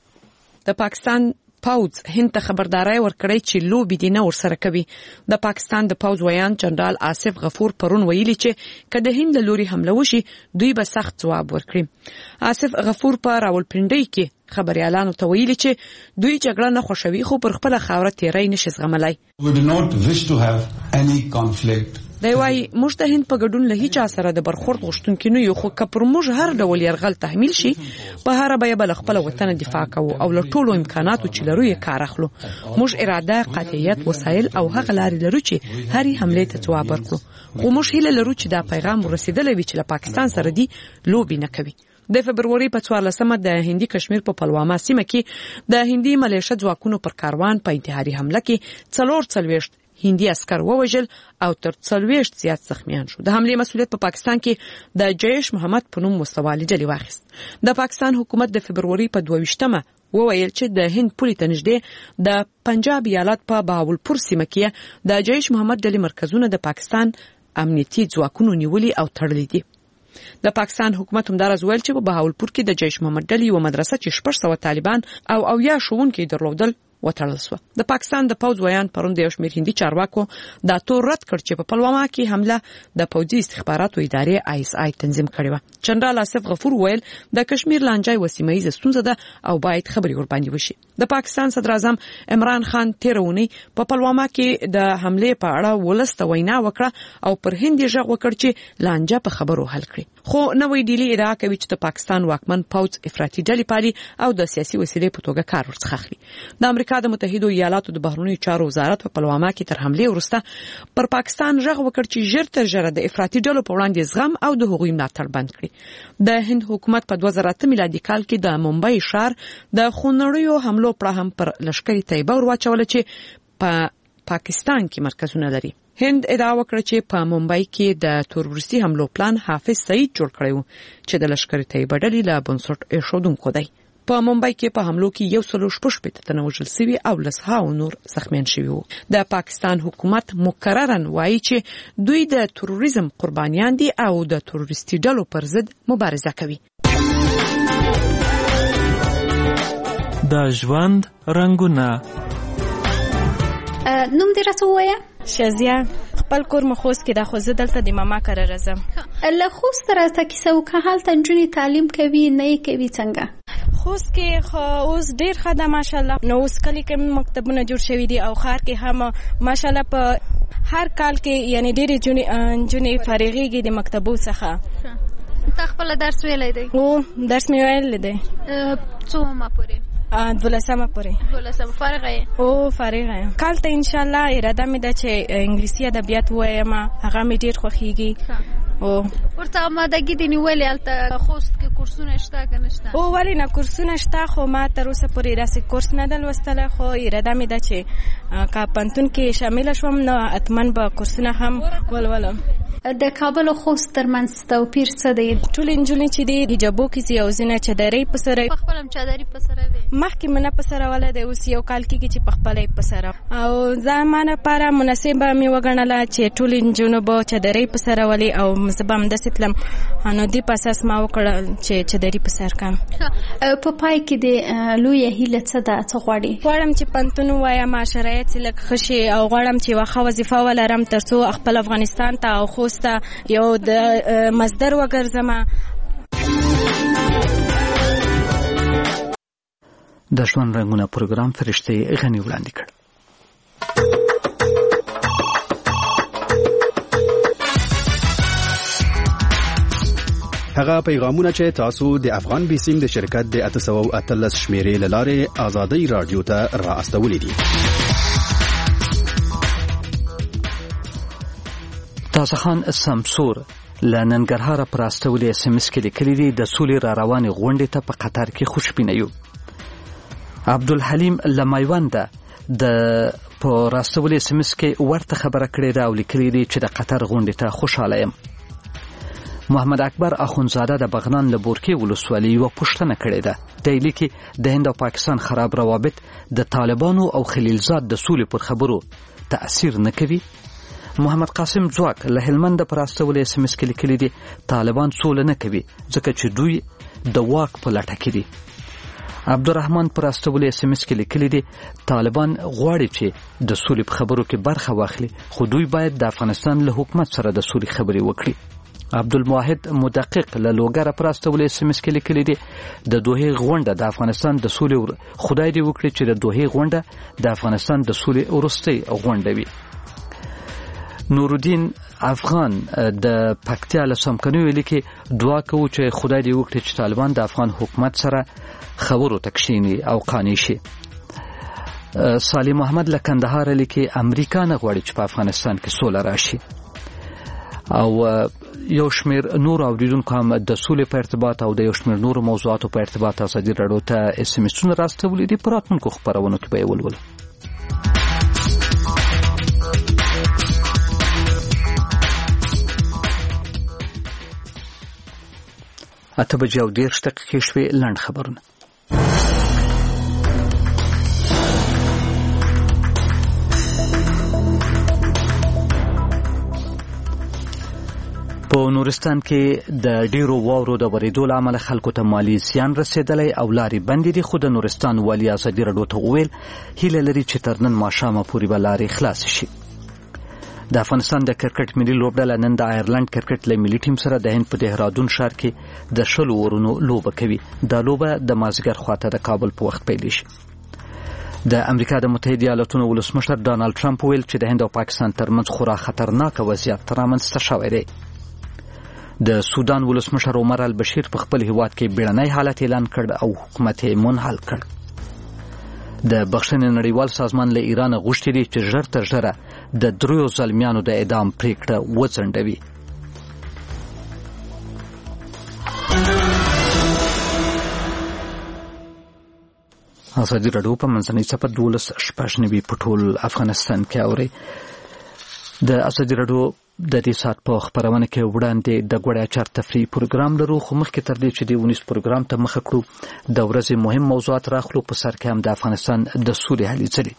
کې. د پاکستان پوز هند ته خبرداري ورکړې چې لوبي دي نه ورسره کوي. د پاکستان د پوز ویان جنرال آصف غفور پرون ویلي چې کله هند له لوري حمله وشي دوی به سخت جواب ورکړي. آصف غفور په راولپنډي کې خبريالانو ته ویلي چې دوی جګړه نه خوښوي خو پر خپل خاوره تیری نشي زغملای. We do not wish to have any conflict. دی وايي موږ د هند په ګډون له هیڅ سره د برخورد غوښتونکو نه یو خو کپر موږ هر ډول يرغل تحمیل شي په هر به بل خپل وطن دفاع کوو او له ټولو امکاناتو چې لرو یې کار اخلو. موږ اراده قاطعیت وسایل او هغه لارې لرو چې هرې حمله ته جواب ورکړو. خو موږ هیله لرو چې دا پیغام ورسېدلی وي چې له پاکستان سره دی لوبي نه کوي. د فبرवरी په څوارلسمه د هندي کشمیر په پلواما سیمه کې د هندي ملیشه ځواکونو پر کاروان په انتحاري حمله کې څلور څلوېښت هندي عسكر ووژل او تر څلوېښت زیات زخمیان شو. د حمله مسؤلیت په پاکستان کې د جیش محمد په نوم مستوالي ډلې واخیست. د پاکستان حکومت د فبرवरी په دوه ویشتمه وویل چې د هند پولي ته نږدې د پنجاب ایالت په بهاولپور سیمه کې د جیش محمد ډلې مرکزونه د پاکستان امنیتي ځواکونو نیولي او تړلي دي. د پاکستان حکومت هم دا راز ویل چې په بهاولپور کې د جیش محمد ډلې یو مدرسه چې شپږ سوه طالبان او اویا ښوونکي درلودل وتړل شو. د پاکستان د پوز ویان پرون د یو شمېر هندي چارواکو دا تور رد کړ چې په پلواما کې حمله د پوځي استخباراتو ادارې آی اس آی تنظیم کړې و. جنرال آصف غفور ویل د کشمیر لانجای وسیمه ستونزه ده او باید خبري ورباندې وشي. د پاکستان صدر اعظم عمران خان تیرونی په پلواما کې د حمله په اړه ولسته وینا وکړه او پر هند یې غږ وکړ چې لانجه په خبرو حل کړي. خو نوې ډیلی ادعا کوي چې د پاکستان واکمن پوز افراطي ډلې پالي او د سیاسي وسیلې په توګه کار ورڅخه اخلي. د امریکا د متحده ایالاتو د بهرنیو چارو وزارت په پلواما کې تر حمله وروسته پر پاکستان غږ وکړ چې ژر تر ژره د افراطي ډلو په وړاندې زغم او د هغوی ملاتړ بند کړي. د هند حکومت په دوه زره اته میلادي کال کې د ممبئی ښار د خونړیو حملو پر هم پر لشکري طیبه ور واچول چې په پاکستان کې مرکزونه لري. هند ادعا وکړه چې په ممبئی کې د تروریستي حملو پلان حافظ سعید جوړ کړی و چې د لشکري طیبه ډلې له بنسټ ایښودونکو دی. په ممبئی کې په حملو کې یو سل شپږ تنه وژل شوي او لسهاو نور زخمیان شوي وو. د پاکستان حکومت مکررا وایي چې دوی د تروریزم قربانیان دي او د تروریستي ډلو پر ضد مبارزه کوي. د ژوند رنگونه نوم دې راته ووایه. شازیه خپل کور مخوست کې دا خو زه دلته د ماما کره راځم. له خوست راته کیسه وکړه. هلته نجونې تعلیم کوي نه یې کوي څنګه؟ خوست کې خو اوس ډېر ښه ده ماشاءالله. نو اوس کلي کې مکتبونه جوړ شوي دي او ښار کې هم ماشاءالله په هر کال کې یعنی ډېرې نجونې فارغېږي د مکتبو څخه. تا خپله درس ویلی دی؟ هو درس مې ویلی دی. څومه پورې؟ دولسمه پورې. دولسمه فارغه یې؟ او فارغه یم. کال ته انشاءالله اراده مې ده چې انګلیسي ادبیات ووایم. هغه مې ډېر خوښېږي. او ورته امادګي دې نیولې هلته خوست کې کورسونه شته که نه شته؟ او ولې نه کورسونه شته خو ما تر اوسه پورې داسې کورس نه ده لوستلی خو اراده مې ده چې که پوهنتون کې شامله شوم نو حتما به کورسونه هم ولولم. د کابل او خوست ترمنځ توپیر څه دی؟ ټولې نجونې چې دي حجابو کې ځي او ځینې چادرۍ په سره په خپله هم چادري په سره وې. مخکې مې نه په سره وله دی اوس یو کال کېږي چې په خپله یې په سره او زما لپاره مناسبه مې وګڼله چې ټولې نجونو به چادرۍ په سره ولي او زه به همداسې تلم. نو دې په اساس ما وکړل چې چادري په سر کړم. په پای کې د لویه هیله څه ده؟ څه غواړې؟ غواړم چې پوهنتون ووایم شرایط یې لږ ښه شي او غواړم چې یوه ښه وظیفه ولرم تر څو خپل افغانستان ته او خوست ته یو د مصدر وګرځم. د ژوند رنګونه پروګرام فرشتې غني وړاندې کړ. هغه پیغامونه چې تاسو د افغان بیسیم د شرکت د اته سوه او اتلس شمیرې له لارې آزادۍ رادیو ته را استولې دي. تازه خان سمسور له ننګرهاره پر استولې اس ام اس کې لیکلي دي د سولې را روانې غونډې ته په قطر کې خوشبینه یو. عبدالحلیم له میوند د په راستولې اس ام اس کې ورته خبره کړې ده او لیکلي دي چې د قطر غونډې ته خوشاله یم. محمد اکبر اخونزاده د بغنان له بورکې ولسوالۍ یوه پوښتنه کړې ده. دی لیکي د هند او پاکستان خراب روابط د طالبانو او خلیلزاد د سولې پر خبرو تأثیر نه کوي. محمد قاسم ځواک له هلمند پر استولې اس ام اس کې لیکلي دي طالبان سوله نه کوي ځکه چې دوی د واک په لټه کې دي. عبدالرحمن پر استولې اس ام اس کې لیکلي دي طالبان غواړي چې د سولې په خبرو کې برخه واخلي خو دوی باید د افغانستان له حکومت سره د سولې خبرې وکړي. عبدالمواحد مدقق له لوګره پر استولې اس ام اس کې لیکلي دي د دوحې غونډه د افغانستان د سولې خدای دې وکړي چې د دوحې غونډه د افغانستان د سولې وروستۍ غونډه وي. نورالدین افغان د پکتیا له سمکنیو لیکي دعا کوو چې خدای دې وکړي چې طالبان د افغان حکومت سره خبرو تکشینی او قانع شي. صالح محمد له کندهار لیکي امریکا نه غواړي چې په افغانستان کې سوله راشي. او یو شمیر نور اوریدونکو هم د سولې په ارتباط او د یو شمیر نور موضوعاتو په ارتباط ازادي راډیو ته اس ام اسونه راستولي دي. په راتلونکو خبرونو کې به یې ولولو. اته بجې او دېرش دقیقې شوې. لنډ خبرونه. په نورستان کې د ډیرو واورو د ورېدو له امله خلکو ته مالي زیان رسېدلی او لارې بندې دي خو د نورستان والي ازادي راډیو ته وویل هیله لري چې تر نن ماښامه پورې به لارې خلاصې شي. د افغانستان د کرکټ ملي لوبډله نن د آیرلند کرکټ له ملي ټیم سره د هند په دهرادون ښار کې د شلو اورونو لوبه کوي. دا لوبه د مازدیګر خواته د کابل په وخت پیلیږي. د امریکا د متحده ایالاتونو ولسمشر ډانالډ ټرمپ ویل چې د هند او پاکستان ترمنځ خورا خطرناک وضعیت رامنځته شوی دی. د سودان ولسمشر عمر البشیر په خپل هیواد کې بیړنی حالت اعلان کړ او حکومت یې منحل کړ. د بخښنې نړیوال سازمان له ایران غوښتي دي چې ژر تر ژره د دریو ظالمیانو د اعدام پریکړه وځنډوي. ازادي راډیو په منځنۍ صفحه دولس شپږ نوي په ټول افغانستان کې اوري. د ازادي راډیو د دې سات په خبرونه کې وړاندې د ګوړې اچار تفریح پروګرام لرو خو مخکې تر دې چې د ونیس پروګرام ته مخه کړو د ورځې مهم موضوعات راخلو. په سر کې هم د افغانستان د سولې هلې ځلې.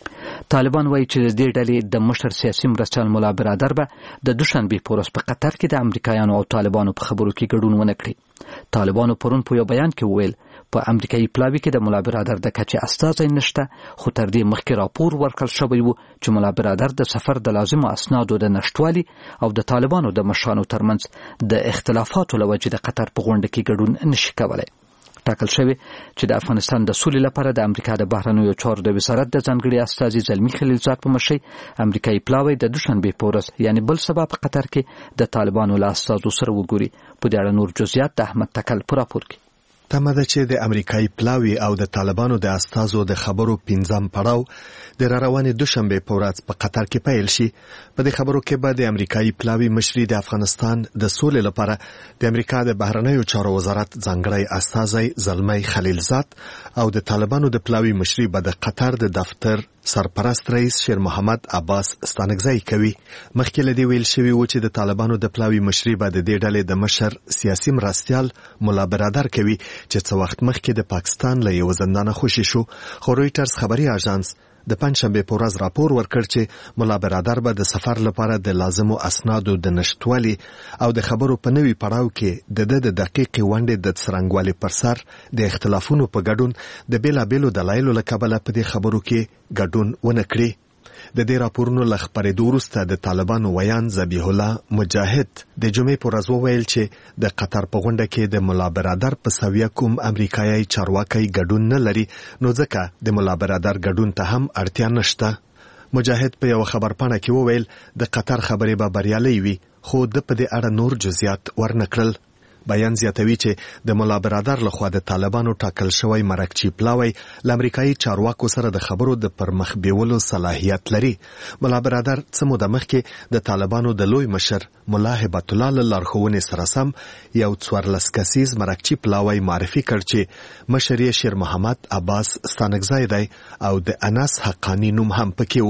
طالبان وایي چې د دې ډلې د مشر سیاسي مرستیال ملا برادر به د دوشنبې په ورځ په قطر کې د امریکایانو او طالبانو په خبرو کې ګډون ونه کړي. طالبانو پرون په یو بیان کې وویل په امریکایي پلاوي کې د ملا برادر د کچې استازی نشته خو تر دې مخکې راپور ورکړل شوی و چې ملا برادر د سفر د لازمو اسنادو د نشټوالي او د طالبانو د مشرانو ترمنځ د اختلافاتو له وجې د قطر په غونډه کې ګډون نشي کولای. ټاکل شوی چې د افغانستان د سولې لپاره د امریکا د بهرنیو چارو د وزارت د ځانګړي استازي زلمی خلیلزاد په مشرۍ امریکایي پلاوی د دوشنبې په ورځ یعنی بل سبا په قطر کې د طالبانو له استازو سره وګوري. په دې اړه نور جزئیات د احمد تکل په راپور کې. تمه ده چې د امریکایي پلاوی او د طالبانو د استازو د خبرو پنځم پړاو د راروانې دوشنبې په ورځ په قطر کې پیل شي. په دې خبرو کې به د امریکایي پلاوی مشري د افغانستان د سولې لپاره د امریکا د بهرنیو چارو وزارت ځانګړی استازی زلمی خلیلزاد او د طالبانو د پلاوی مشري به د قطر د دفتر سرپرست رئیس شیر محمد عباس ستانکزی کوي. مخکې له دې ویل شوی و چې د طالبانو د پلاوی مشري به د دې ډلې د مشر سیاسي مرستیال ملا برادر کوي چې څه وخت مخکې د پاکستان له یو زندانه خوشي شو. خو رویټرز خبري اژانس د پنځشنبه په ورځ راپور ورکړ چې ملا برادر به د سفر لپاره د لازمو اسنادو د نشټوالي او د خبرو په نوي پړاو کې د د دقیقې ونډې د څرنګوالي پر سر د اختلافونو په ګډون د بیلابیلو دلایلو له کبله په دې خبرو کې ګډون ونه کړي. د دې راپورونو له خبرېدو وروسته د طالبانو ویان ذبیح الله مجاهد د جمعې په ورځ وویل چې د قطر په غونډه کې د ملا برادر په سویه کوم امریکایي چارواکي ګډون نه لري نو ځکه د ملا برادر ګډون ته هم اړتیا نشته. مجاهد په یو خبرپاڼه کې وویل د قطر خبرې به بریالۍ وي خو د په دې اړه نور جزئیات ورنکړل. بیان زیاتوي چې د ملا برادر لخوا د طالبانو ټاکل شوی مرکچی پلاوی ل امریکایي چارواکو سره د خبرو د پرمخ بیولو صلاحیت لري. ملا برادر څه موده مخکې د طالبانو د لوی مشر ملا هبت الله له لارښوونې سره سم یو څوارلس کسیز مرکچی پلاوی معرفي کړ چې مشر یې شیر محمد عباس ستانکزی دی او د انس حقانی نوم هم پکې و.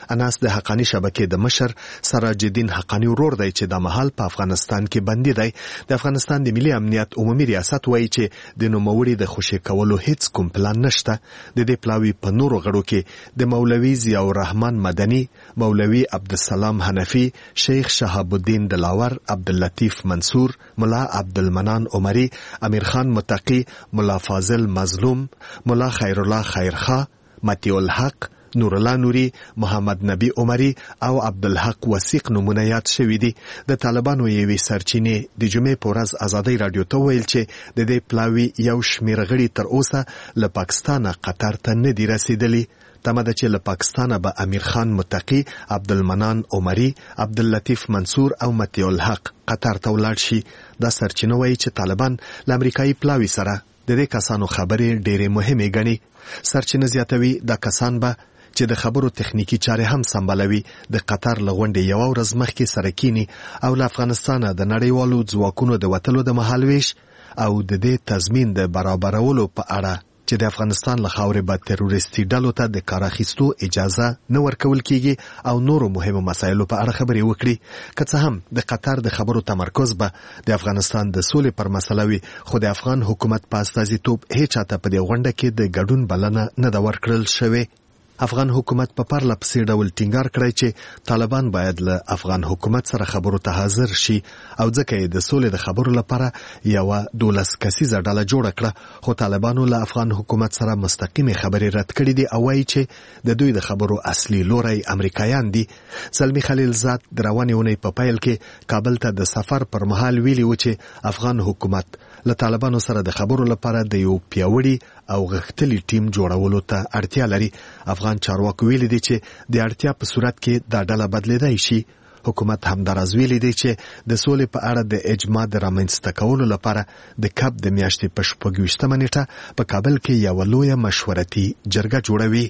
اناس د حقانی شبکې د مشر سراج الدین حقانی ورور دی چې د مهال په افغانستان کې بندي دی. د افغانستان د ملي امنیت عمومي ریاست وایي چې د نوموړي د خوشي کولو هیڅ کوم پلان نشته. د دې پلاوي په نورو غړو کې د مولوي ضیاء الرحمن مدني، مولوي عبدالسلام حنفي، شیخ شهاب الدین دلاور، عبداللطیف منصور، ملا عبدالمنان عمری، امیر خان متقی، ملا فاضل مظلوم، ملا خیر الله خیرخوا، متیع الحق، نور الله نوري، محمد نبی عمری او عبدالحق وثیق نمونه یاد شوي دي. د طالبانو یوې سرچینې د جمعې په ورځ ازادۍ رادیو ته ویل چې د دې پلاوي یو شمېر غړي تر اوسه له پاکستانه قطر ته نه دي رسیدلي. تمه ده چې له پاکستانه به امیر خان متقی، عبدالمنان عمری، عبداللطیف منصور او متیع الحق قطر ته ولاړ شي. دا سرچینه وایي چې طالبان له امریکایي پلاوي سره د دې کسانو خبرې ډېرې مهمې ګڼي. سرچینه زیاتوي دا کسان به چې د خبرو تخنیکی چارې هم سمبالوي د قطر له غونډې یو ورځ مخکې سره کینی او له افغانستانه د نړیوالو ځواکونو د وتلو د مهالويش او د دې تضمین د برابرولو په اړه چې د افغانستان له خاورې به تروریستي ډلو ته د کار اخیستو اجازه نه ورکول کیږي او نورو مهمو مسایلو په اړه خبرې وکړي. که څه هم د قطر د خبرو تمرکز به د افغانستان د سولې پر مسله وي، خو د افغان حکومت په استازیتوب هیڅ چاته په دې غونډه کې د ګډون بلنه نه ده ورکړل شوې. افغان حکومت په پرله پسې ډول ټینګار کړی چې طالبان باید له افغان حکومت سره خبرو ته حاضر شي او ځکه یې د سولې د خبرو لپاره یوه دولس کسیزه ډله جوړه کړه. خو طالبانو له افغان حکومت سره مستقیمې خبرې رد کړې دي او وایي چې د دوی د خبرو اصلي لوری امریکایان دي. زلمی خلیلزاد د روانې اونۍ په پیل کې کابل ته د سفر پر مهال ویلي و چې افغان حکومت له طالبانو سره د خبرو لپاره د یو پیاوړي او غښتلي ټیم جوړولو ته اړتیا لري. افغان چارواکو ویلي دي چې د اړتیا په صورت کې دا ډله بدلیدای شي. حکومت همداراز ویلي دی چې د سولې په اړه د اجماع د رامنځته کولو لپاره د کب د میاشتې په شپږویشتمه نیټه په کابل کې یوه لویه مشورتي جرګه جوړوي.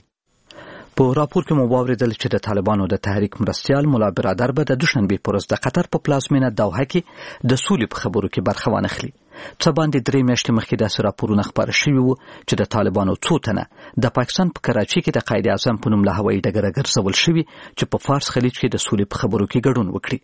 په راپور کې مو واوریدل چې د طالبانو د تحریک مرستیال مولا برادر به د دوشنبې په ورځ د قطر په پلازمینه دوحه کې د سولې په خبرو کې برخه وانخلي. څه باندې درې میاشتې مخکې داسې راپورونه خپاره شوي وو چې د طالبانو څو تنه د پاکستان په کراچي کې د قائد اعظم په نوم له هوایي ډګره ګرځول شوي چې په فارس خلیج کې د سولې په خبرو کې ګډون وکړي.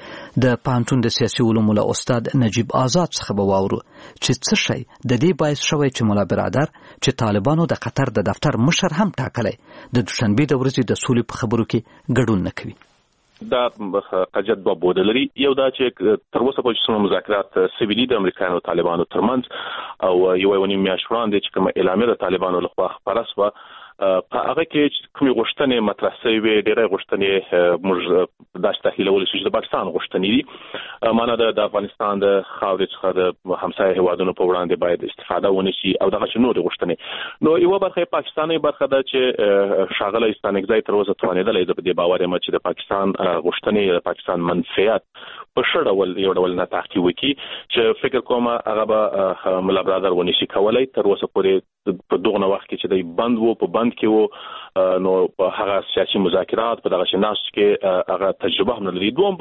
د پوهنتون د سیاسي علومو له استاد نجیب آزاد څخه به واورو چې څه شی د دې باعث شوی چې مولا برادر چې طالبانو د قطر د دفتر مشر هم ټاکلی د دوشنبې د ورځې د سولې په خبرو کې ګډون نه کوي. دا قجت دوه بوده لري. یو دا چې تر اوسه پورې څومره مذاکرات سویلي د امریکایانو او طالبانو ترمنځ او یو یو نیم میاشت وړاندې چې کومه اعلامیه د طالبانو لخوا خپاره شوه په هغه کې کومې غوښتنې مطرح شوې وې، ډېرې غوښتنې موږ داسې تحلیلولی شو چې د پاکستان غوښتنې دي. معنا د افغانستان د خاورې څخه د همسایه هېوادونو په وړاندې باید استفاده ونه شي او دغسې نورې غوښتنې. نو یوه برخه یې پاکستاني برخه ده چې ښاغلی ستانکزی تر اوسه توانېدلی زه په دې باور یم چې د پاکستان غوښتنې د پاکستان منفعت په ښه ډول یو ډول نه تحقیق وکړي چې فکر کوم هغه به ملا برادر ونشي کولی. تر اوسه پورې په دغه وخت کې چې دی بند وو په بند کې وو نو په هغه سیاسي مذاکرات په دغه شناس کې هغه تجربه هم لري. دوم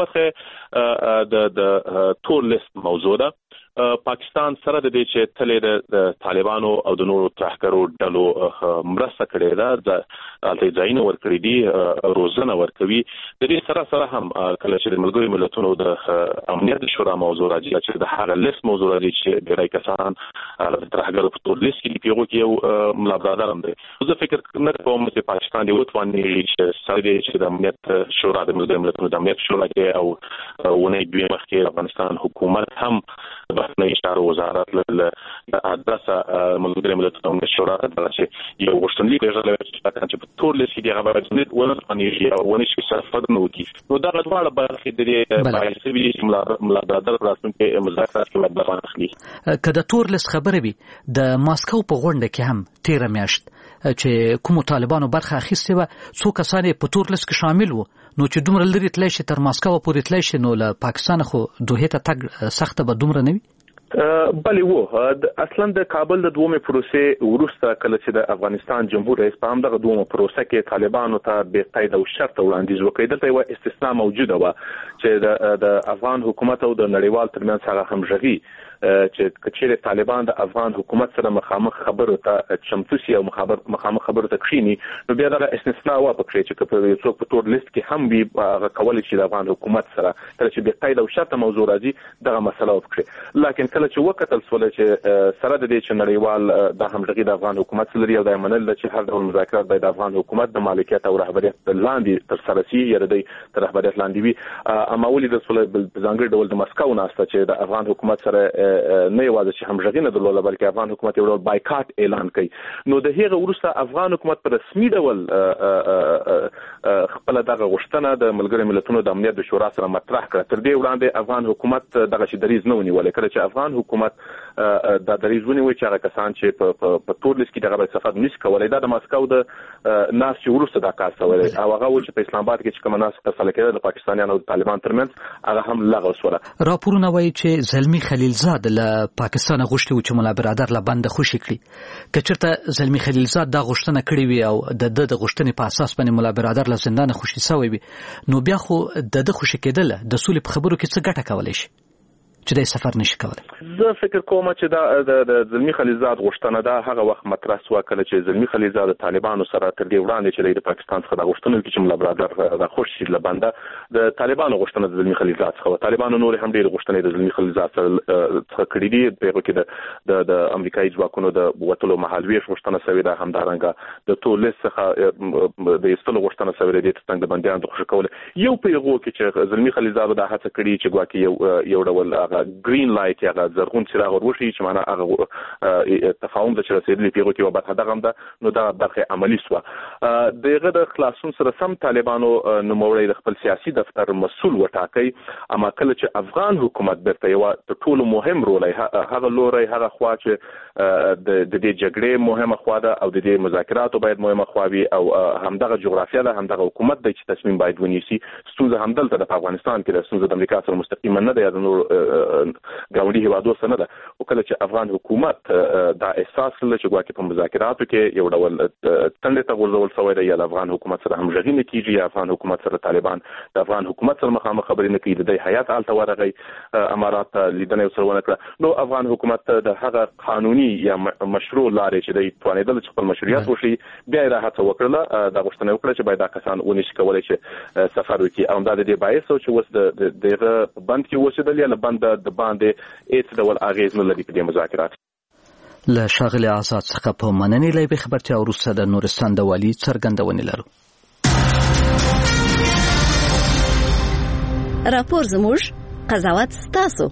برخه د د تور لیست موضوع ده. پاکستان سره د دې چې تلې د طالبانو او د نورو ترهګرو ډلو مرسته کړې ده، هلته ځایونه ورکړي دي، روزنه ورکوي. د دې سره سره هم کله چې د ملګرو ملتونو د امنیت شورا موضوع راځي چې د هغه لیست موضوع راځي چې ډېری کسان د ترهګرو په تور لیست کې دي، په هغو کې یو ملا برادر هم دی. زه فکر نه کوم چې پاکستان دې وتواني چې سره دی چې د امنیت شورا د ملګرو ملتونو د امنیت شورا کې او ونې دوی مخکې افغانستان حکومت هم بحث اشاره وزارت له ادرسه ملګري ملتونو د شورا ته چې یو غوښتنلیک لري چې په تور لیست کې هغه باید ونه یا ونه شي صرف نه وکړي. نو دا غواړه برخې د دې باعث وي چې ملا برادر راتلونکي مذاکرات کې باید برخه واخلي. که د تور لیست خبره وي د ماسکو په غونډه کې هم تیره میاشت چې کوم طالبانو برخه اخیستې وه څو کسان په تور لیست کې شامل وو، نو چې دومره لري تللی شي تر ماسکو پورې تللی شي نو له پاکستان خو دوحې ته تګ سخته به دومره نه وي. بلې وو اصلا د کابل د دومې پروسې وروسته کله چې د افغانستان جمهور رئیس په همدغه دومه پروسه کې طالبانو ته بې قید او شرط وړاندیز وکړ. دلته یوه استثنا موجوده وه چې د افغان حکومت او د نړیوال ترمنځ هغه همغږي چې کچېره طالبان د افغان حکومت سره مخامخ خبرو ته چمتو سي او مخامخ خبرو ته کښینی نو بیا دا استثناء و پکې چې په څوک په تور لیست کې هم وي هغه کولای شي د افغان حکومت سره تر چې به قید او شرط موضوع راځي دغه مسله وکړي لکه کله چې وکتل سول چې سره د دې چې نړیوال د همغږي د افغان حکومت سره یو د منل چې هر ډول مذاکرات باید د افغان حکومت د مالکیت او رهبریت لاندې تر سره سي یا د رهبریت لاندې وي اما ولې د سول بزنګر ډول د مسکو ناسته چې د افغان حکومت سره نه یوازې چې همغږي نه درلوده بلکې افغان حکومت یو ډول بایکاټ اعلان کړي نو د هغه وروسته افغان حکومت په رسمي ډول خپل دغه غوښتنه د ملګرو ملتونو د امنیت د شورا سره مطرح کړه تر دې وړاندې افغان حکومت دغه شي دریز نه ونیول کړ چې افغان حکومت د دریز ونیوي چې هغه کسان چې په تور لیست کې دغه سفر نشي کولای دا د مسکو د ناس چې وروسته دا کار سوی او هغه چې په اسلام آباد کې چې کوم ناس فیصله کړه د پاکستانیانو او طالبان ترمنځ هغه هم لغوه شوه راپورونه وایي چې زلمی خلیلزاد له پاکستان غوښتي و چې مولا برادر له بند خوشي کړي کچرته زلمی خلیلزاد دا غوښتنه کړې وي او د د غوښتنې په اساس باندې مولا برادر له زندان خوشي شوی وي نو بیا خو د د خوشي کېدل د سولې په خبرو کې څه ګټه کولای شي چې د سفر نشي کولای زه فکر کوم چې دا د زلمی خلیلزاد غوښتنه دا هغه وخت مطرح شو کله چې زلمی خلیلزاد د طالبانو سره تر دې وړاندې چې د پاکستان څخه د غوښتنو کې چې مولا برادر د خوشي لبنده د طالبانو غوښتنه د زلمی خلیلزاد څخه طالبانو نور هم ډېر غوښتنې د زلمی خلیلزاد څخه کړې دي په کې د د امریکایي ځواکونو د وټلو محلوي غوښتنه سوي ده هم دارنګه د ټول څخه د استلو غوښتنه سوي ده د څنګه د بنديان د خوشي کول یو پیغو کې چې زلمی خلیلزاد د هڅه کړې چې ګواکې یو یو ډول گرین لایټ یا زرغون څراغ ورشي چې معنا هغه تفاهم د رسیدلي پیغو کې وبته دغه ده نو دا برخه عملی سو دغه د خلاصون سره سم طالبانو نوموړی د خپل سیاسي دفتر مسول وټاکي اما کله چې افغان حکومت برته یو ټول مهم رول هغه لوري هغه خوا چې د دې جګړې مهمه خوا ده او د دې مذاکراتو باید مهمه خوا وي او همدغه جغرافیا ده همدغه حکومت د تصمیم باید ونیسي ستونزه همدلته د افغانستان کې د ستونزه د امریکا سره مستقیما نه ده نور ګاونډي هیوادو سره ده او کله چې افغان حکومت دا احساس لري چې ګواکې په مذاکراتو کې یو ډول تندې ته ورزول شوی دی یا د افغان حکومت سره همغږي نه کیږي یا افغان حکومت سره طالبان د افغان حکومت سره مخامخ خبرې نه کوي د حیات آلته ورغی امارات لیدنه سره ونه کړه نو افغان حکومت د هغه قانوني یا مشروع لارې چې د توانیدل چې خپل مشروعیت وشي بیا یې راحت وکړه د غوښتنه وکړه چې باید دا کسان ونشي کولای چې سفر وکړي او دا د دې باعث چې وس د دغه بند کې وسیدل یا بند د باندې هیڅ ډول اغیز نه لري په دې مذاکرات له شاغلي آزاد څخه په مننې لای به خبرتي او روسه د نورستان د والی څرګندونې لرو راپور زموږ قضاوت ستاسو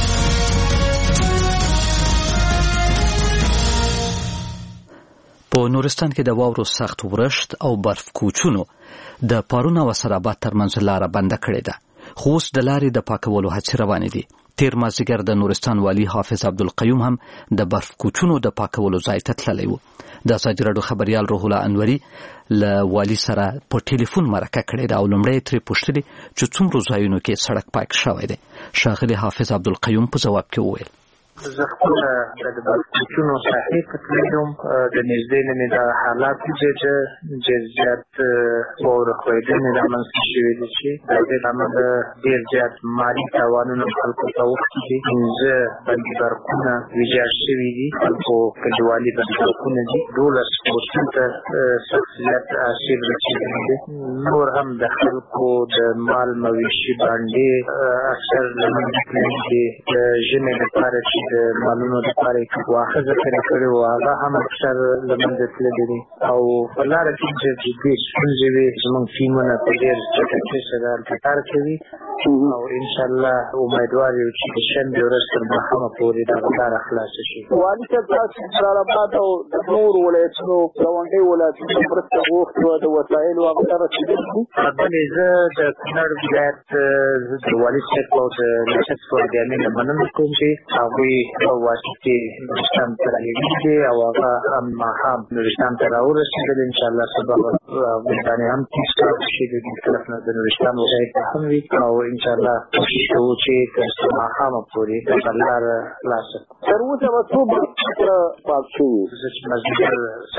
په نورستان کې د واورو سخت ورشت او برف کوچونو د پارون او سرابات ترمنځ لار بنده کړې ده خو اوس د لارې د پاکولو هڅې روانې دي تیر مازدیګر د نورستان والی حافظ عبدالقیوم هم د برف کوچونو د پاکولو ځای ته تللی و د ازادي راډیو خبريال روح الله انوري له والی سره په ټلیفون مرکه کړې ده او لومړی ترې پوښتلې چې څومره ځایونو کې سړک پاک شوی دی ښاغلي حافظ عبدالقیوم په ځواب کې وویل زه خپل د برفکوچونو ساحې ته تللم د نږدې نه مې دا حالات ولیدل چې ډېر زیات واوره ښویېدنې رامنځته شوي دي چې د دې له امله ډېر زیات مالي تاوانونه خلکو ته اوښتي دي پنځه بندي برقونه ویجاړ شوي دي خلکو کلیوالي بندي برقونه دي دولس پوستونو ته سخت زیات آسیب رسېدلی دی نور هم د خلکو د مال مویشي باندې اکثر له منځه تللي دي د ژمي لپاره چې د مالونو لپاره یې واښه ذخیره کړې وه هغه هم اکثر له منځه تللي دي او په لاره کې چې جدي ستونزې وي زموږ ټیمونه په ډېر چټکۍ سره هلته کار کوي او انشاءالله امیدوار یو چې د شنبې ورځ تر ماښامه پورې دغه لاره خلاصه شي والي صاحب تاسو جلالاباد او د نورو ولایتونو ګاونډي ولایتونو مرسته غوښتې وه د وسایلو هغه ته رسېدلي دي بلې زه د کونړ ولایت د والي صاحب او د ریاست پروګرامي نه مننه کوم چې هغوی په واسطې نورستان ته راغلي دي او هغه هم ماښام نورستان ته راورسېدل انشاءالله سبا به باندې هم تیز کار وشي د دې طرف نه د نورستان وسایل ته هم وي او انشاءالله کوشش کوو چې تر ماښامه پورې دغه لاره خلاصه کړو تر اوسه به څو برخې سره پاک شوي زه چې مازدیګر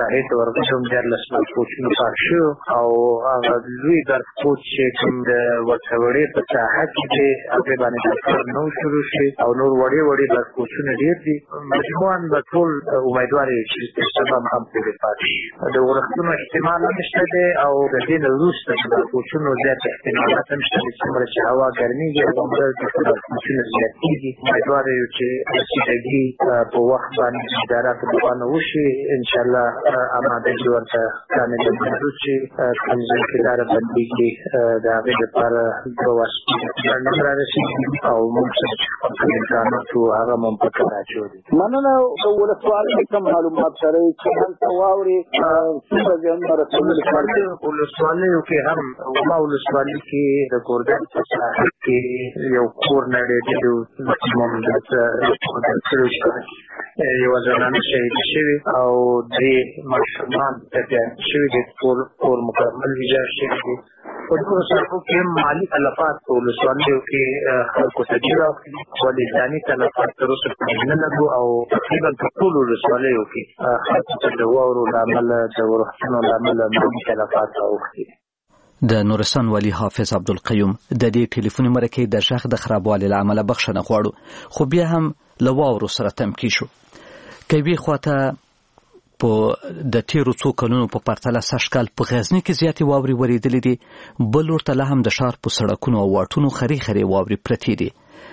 ساحې ته ورغلم دیارلس برفوچونه پاک شو او هغه لوی برفوچ چې کوم د ورته وړې په ساحه کې دی هغې باندې دا کار نو شروع شي او نور وړې وړې برفوچونه ډېر دي مجموعاً به ټول امیدوار یې چې تر سبا هم پورې پاتې شي د ورښتونو احتمال هم شته دی او د دې نه وروسته د برفوچونو زیات احتمالات هم شته دي څومره چې هوا ګرمېږي هغومره د برفوچونه زیاتېږي امیدوار یو چې رسیدګي په وخت باندې اداراتو لپاره وشي انشاءالله امادګي ورته کامله موجود شي کوم ځای کې لاره بندېږي د هغې لپاره دوه واسطې ګڼل رارسېږي او موږ سره چې خپل امکانات وو هغه مو په کار اچولي. مننه د ولسوالۍ کوم معلومات سره چې هلته واورې څومره ځایونه رسولي ولسوالیو کې هم وما ولسوالۍ کې د ګورګن په ساحه کې یو کور نړېدلی و مکسیموم دلته کړی شوی یوه زنانه شهیده شوې او درې ماشومان ټپیان شوي دي ټول کور مکمل ویجاړ شوي دي په ټولو سرحدو کې هم مالي تلفات په ولسوالیو کې خلکو ته ډېر راغلي ولې ځاني تلفات تر اوسه پورې نه لرو او تقریبا په ټولو ولسوالیو کې خلکو ته د واورو له امله د ورښتونو له امله مالي تلفات راوښتي. د نورستان والي حافظ عبدالقیوم د دې ټلیفوني مرکې د غږ د خرابوالي له امله بخښنه غواړو خو بیا هم له واورو سره تمکی شو. که یوې خواته په د تیرو څو کلونو په پرتله سږ کال په غزني کې زیاتې واورې ورېدلې دي بل ورته لا هم د ښار په سړکونو او واټونو خرې خرې واورې پرتې دي.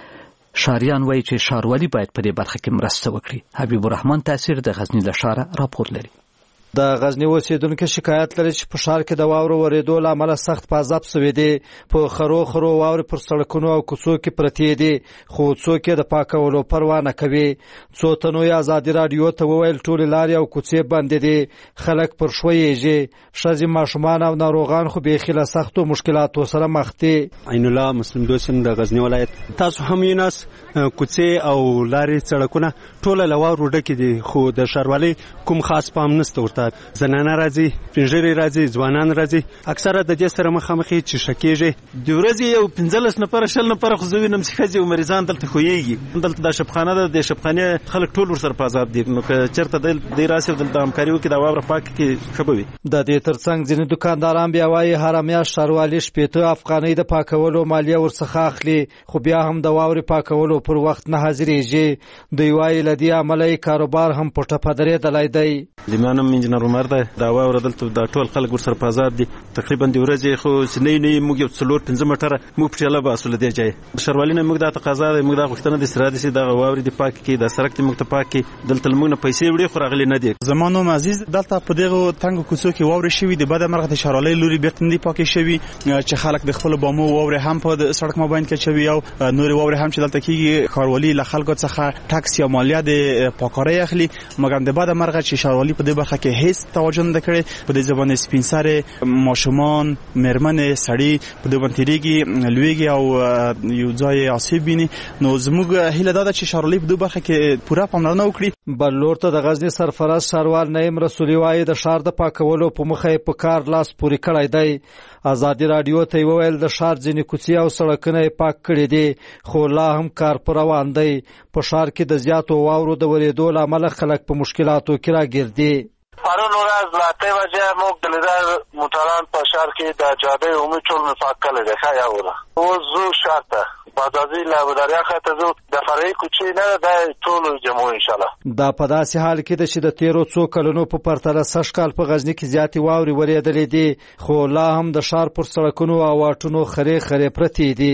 ښاریان وایي چې ښاروالي باید په دې برخه کې مرسته وکړي. حبیب الرحمن تاثیر د غزني له ښاره راپور لري. د غزني اوسیدونکو شکایت لري چې په ښار کې د واورو ورېدو له امله سخت پازاب سوي دي. په خرو خرو واورې پر سړکونو او کوڅو کې پرتې دي خو څوک یې د پاکولو پروا نه کوي. څو تنو یې ازادي راډیو ته وویل ټولې لارې او کوڅې بندې دي خلک پر ښویېږي ښځې ماشومان او ناروغان خو بیخي له سختو مشکلاتو سره مخ دي. عین الله مسلم دوسم د غزني ولایت تاسو هم یې کوڅې او لارې سړکونه ټوله له واورو ډکې دي خو د ښاروالۍ کوم خاص پام نشته ورته. زنانه راځي پنځړې راځي ځوانان راځي اکثره د دې سره مخامخ چې شکیږي د ورځې یو پنځلس نفر شل نفر خو زوی نم ښځې او مریضان دلته خوېږي دلته د شپخانه ده د شپخانه خلک ټول ورسره په عذاب دي نو که چېرته د راسي دلته همکاري وکړي د واوره پاک کې ښه به وي. د دې ترڅنګ ځینې دکانداران بیا وایي هره میاشت ښاروالي شپېته افغانۍ د پاکولو مالیه ورڅخه اخلي خو بیا هم د واورې پاکولو پر وخت نه حاضرېږي. دوی وایي له دې امله یې کاروبار هم په ټپه درېدلی دی. لیمانم انجینر عمر ده دا واوره دلته د ټول خلک ورسره په عذاب دي تقریبا د ورځې خو نه نه موږ یو څلور پنځه مټره موږ په ټاله باسو له دې ځای ښاروالي نه موږ دا تقاضا ده موږ دا غوښتنه د استراده سي د واورې د پاک کې د سړک د موږ ته پاک کې دلته موږ نه پیسې وړي خو راغلي نه دي. زمانو عزیز دلته په دغه تنګو کوڅو کې واورې شوي د بده مرغه د ښاروالۍ لوري بیرته نه پاکې شوي چې خلک د خپل بامو واورې هم په سړک مابین کې چوي او نور واورې هم چې دلته کېږي ښاروالي له خلکو څخه ټاکس یا مالیه د پاکارۍ اخلي مګر د بده مرغه چې ښاروالي په دې برخه کې هیڅ توجه نه کړي په دې ځبانه سپین سر ماشومان مرمنې سړی په دې باندې ریږي لویږي او یو ځای آسیب ویني نو زموږ هیله ده چې ښاروالي په دې برخه کې پوره پاملرنه وکړي. بل لور ته د غزني سرپرست ښاروال نعیم رسولي وایي د ښار د پاکولو په مخه یې په کار لاس پورې کړی دی. ازادي راډیو ته وویل د ښار ځینې کوڅې او سړکونه یې پاک کړي دي خو لا هم کار پر روان دی. په ښار کې د زیاتو واورو د ورېدو له امله خلک په مشکلاتو کې راګرځي. پرون ورځ له اتې بجې موږ د لیدل موټران په ښار کې د جاده عمومي ټول مفاق کړی دی ښه یوه اوس ځو ښار ته بازازي له ابوداریا خواته ځو د فرعي کوڅې نه ده دا ټول جمعو انشاءالله. دا په داسې حال کې ده چې د تیرو څو کلونو په پرتله سږ کال په غزني کې زیاتې واورې ورېدلې دي خو لا هم د ښار پر سړکونو او واټونو خرې خرې پرتې دي.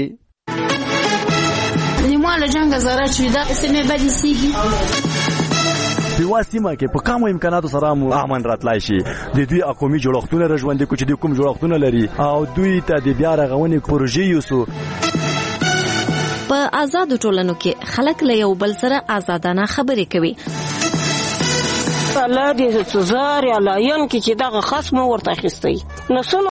نیمه له جنګه زاره چې دا سیمې بدې سیږي په واسطه کې په کومو امکاناتو سره مو امن راتلای شي د دوی اقومي جوړښتونه رژوندې کوچ دي کوم جوړښتونه لري او دوی ته د بیا رغونې پروژې یوسو. په آزاد ټولنو کې خلک له یو بل سره آزادانه خبرې کوي. الله دې زار یا لاین کې چې دغه خصم ورته اخیستی نو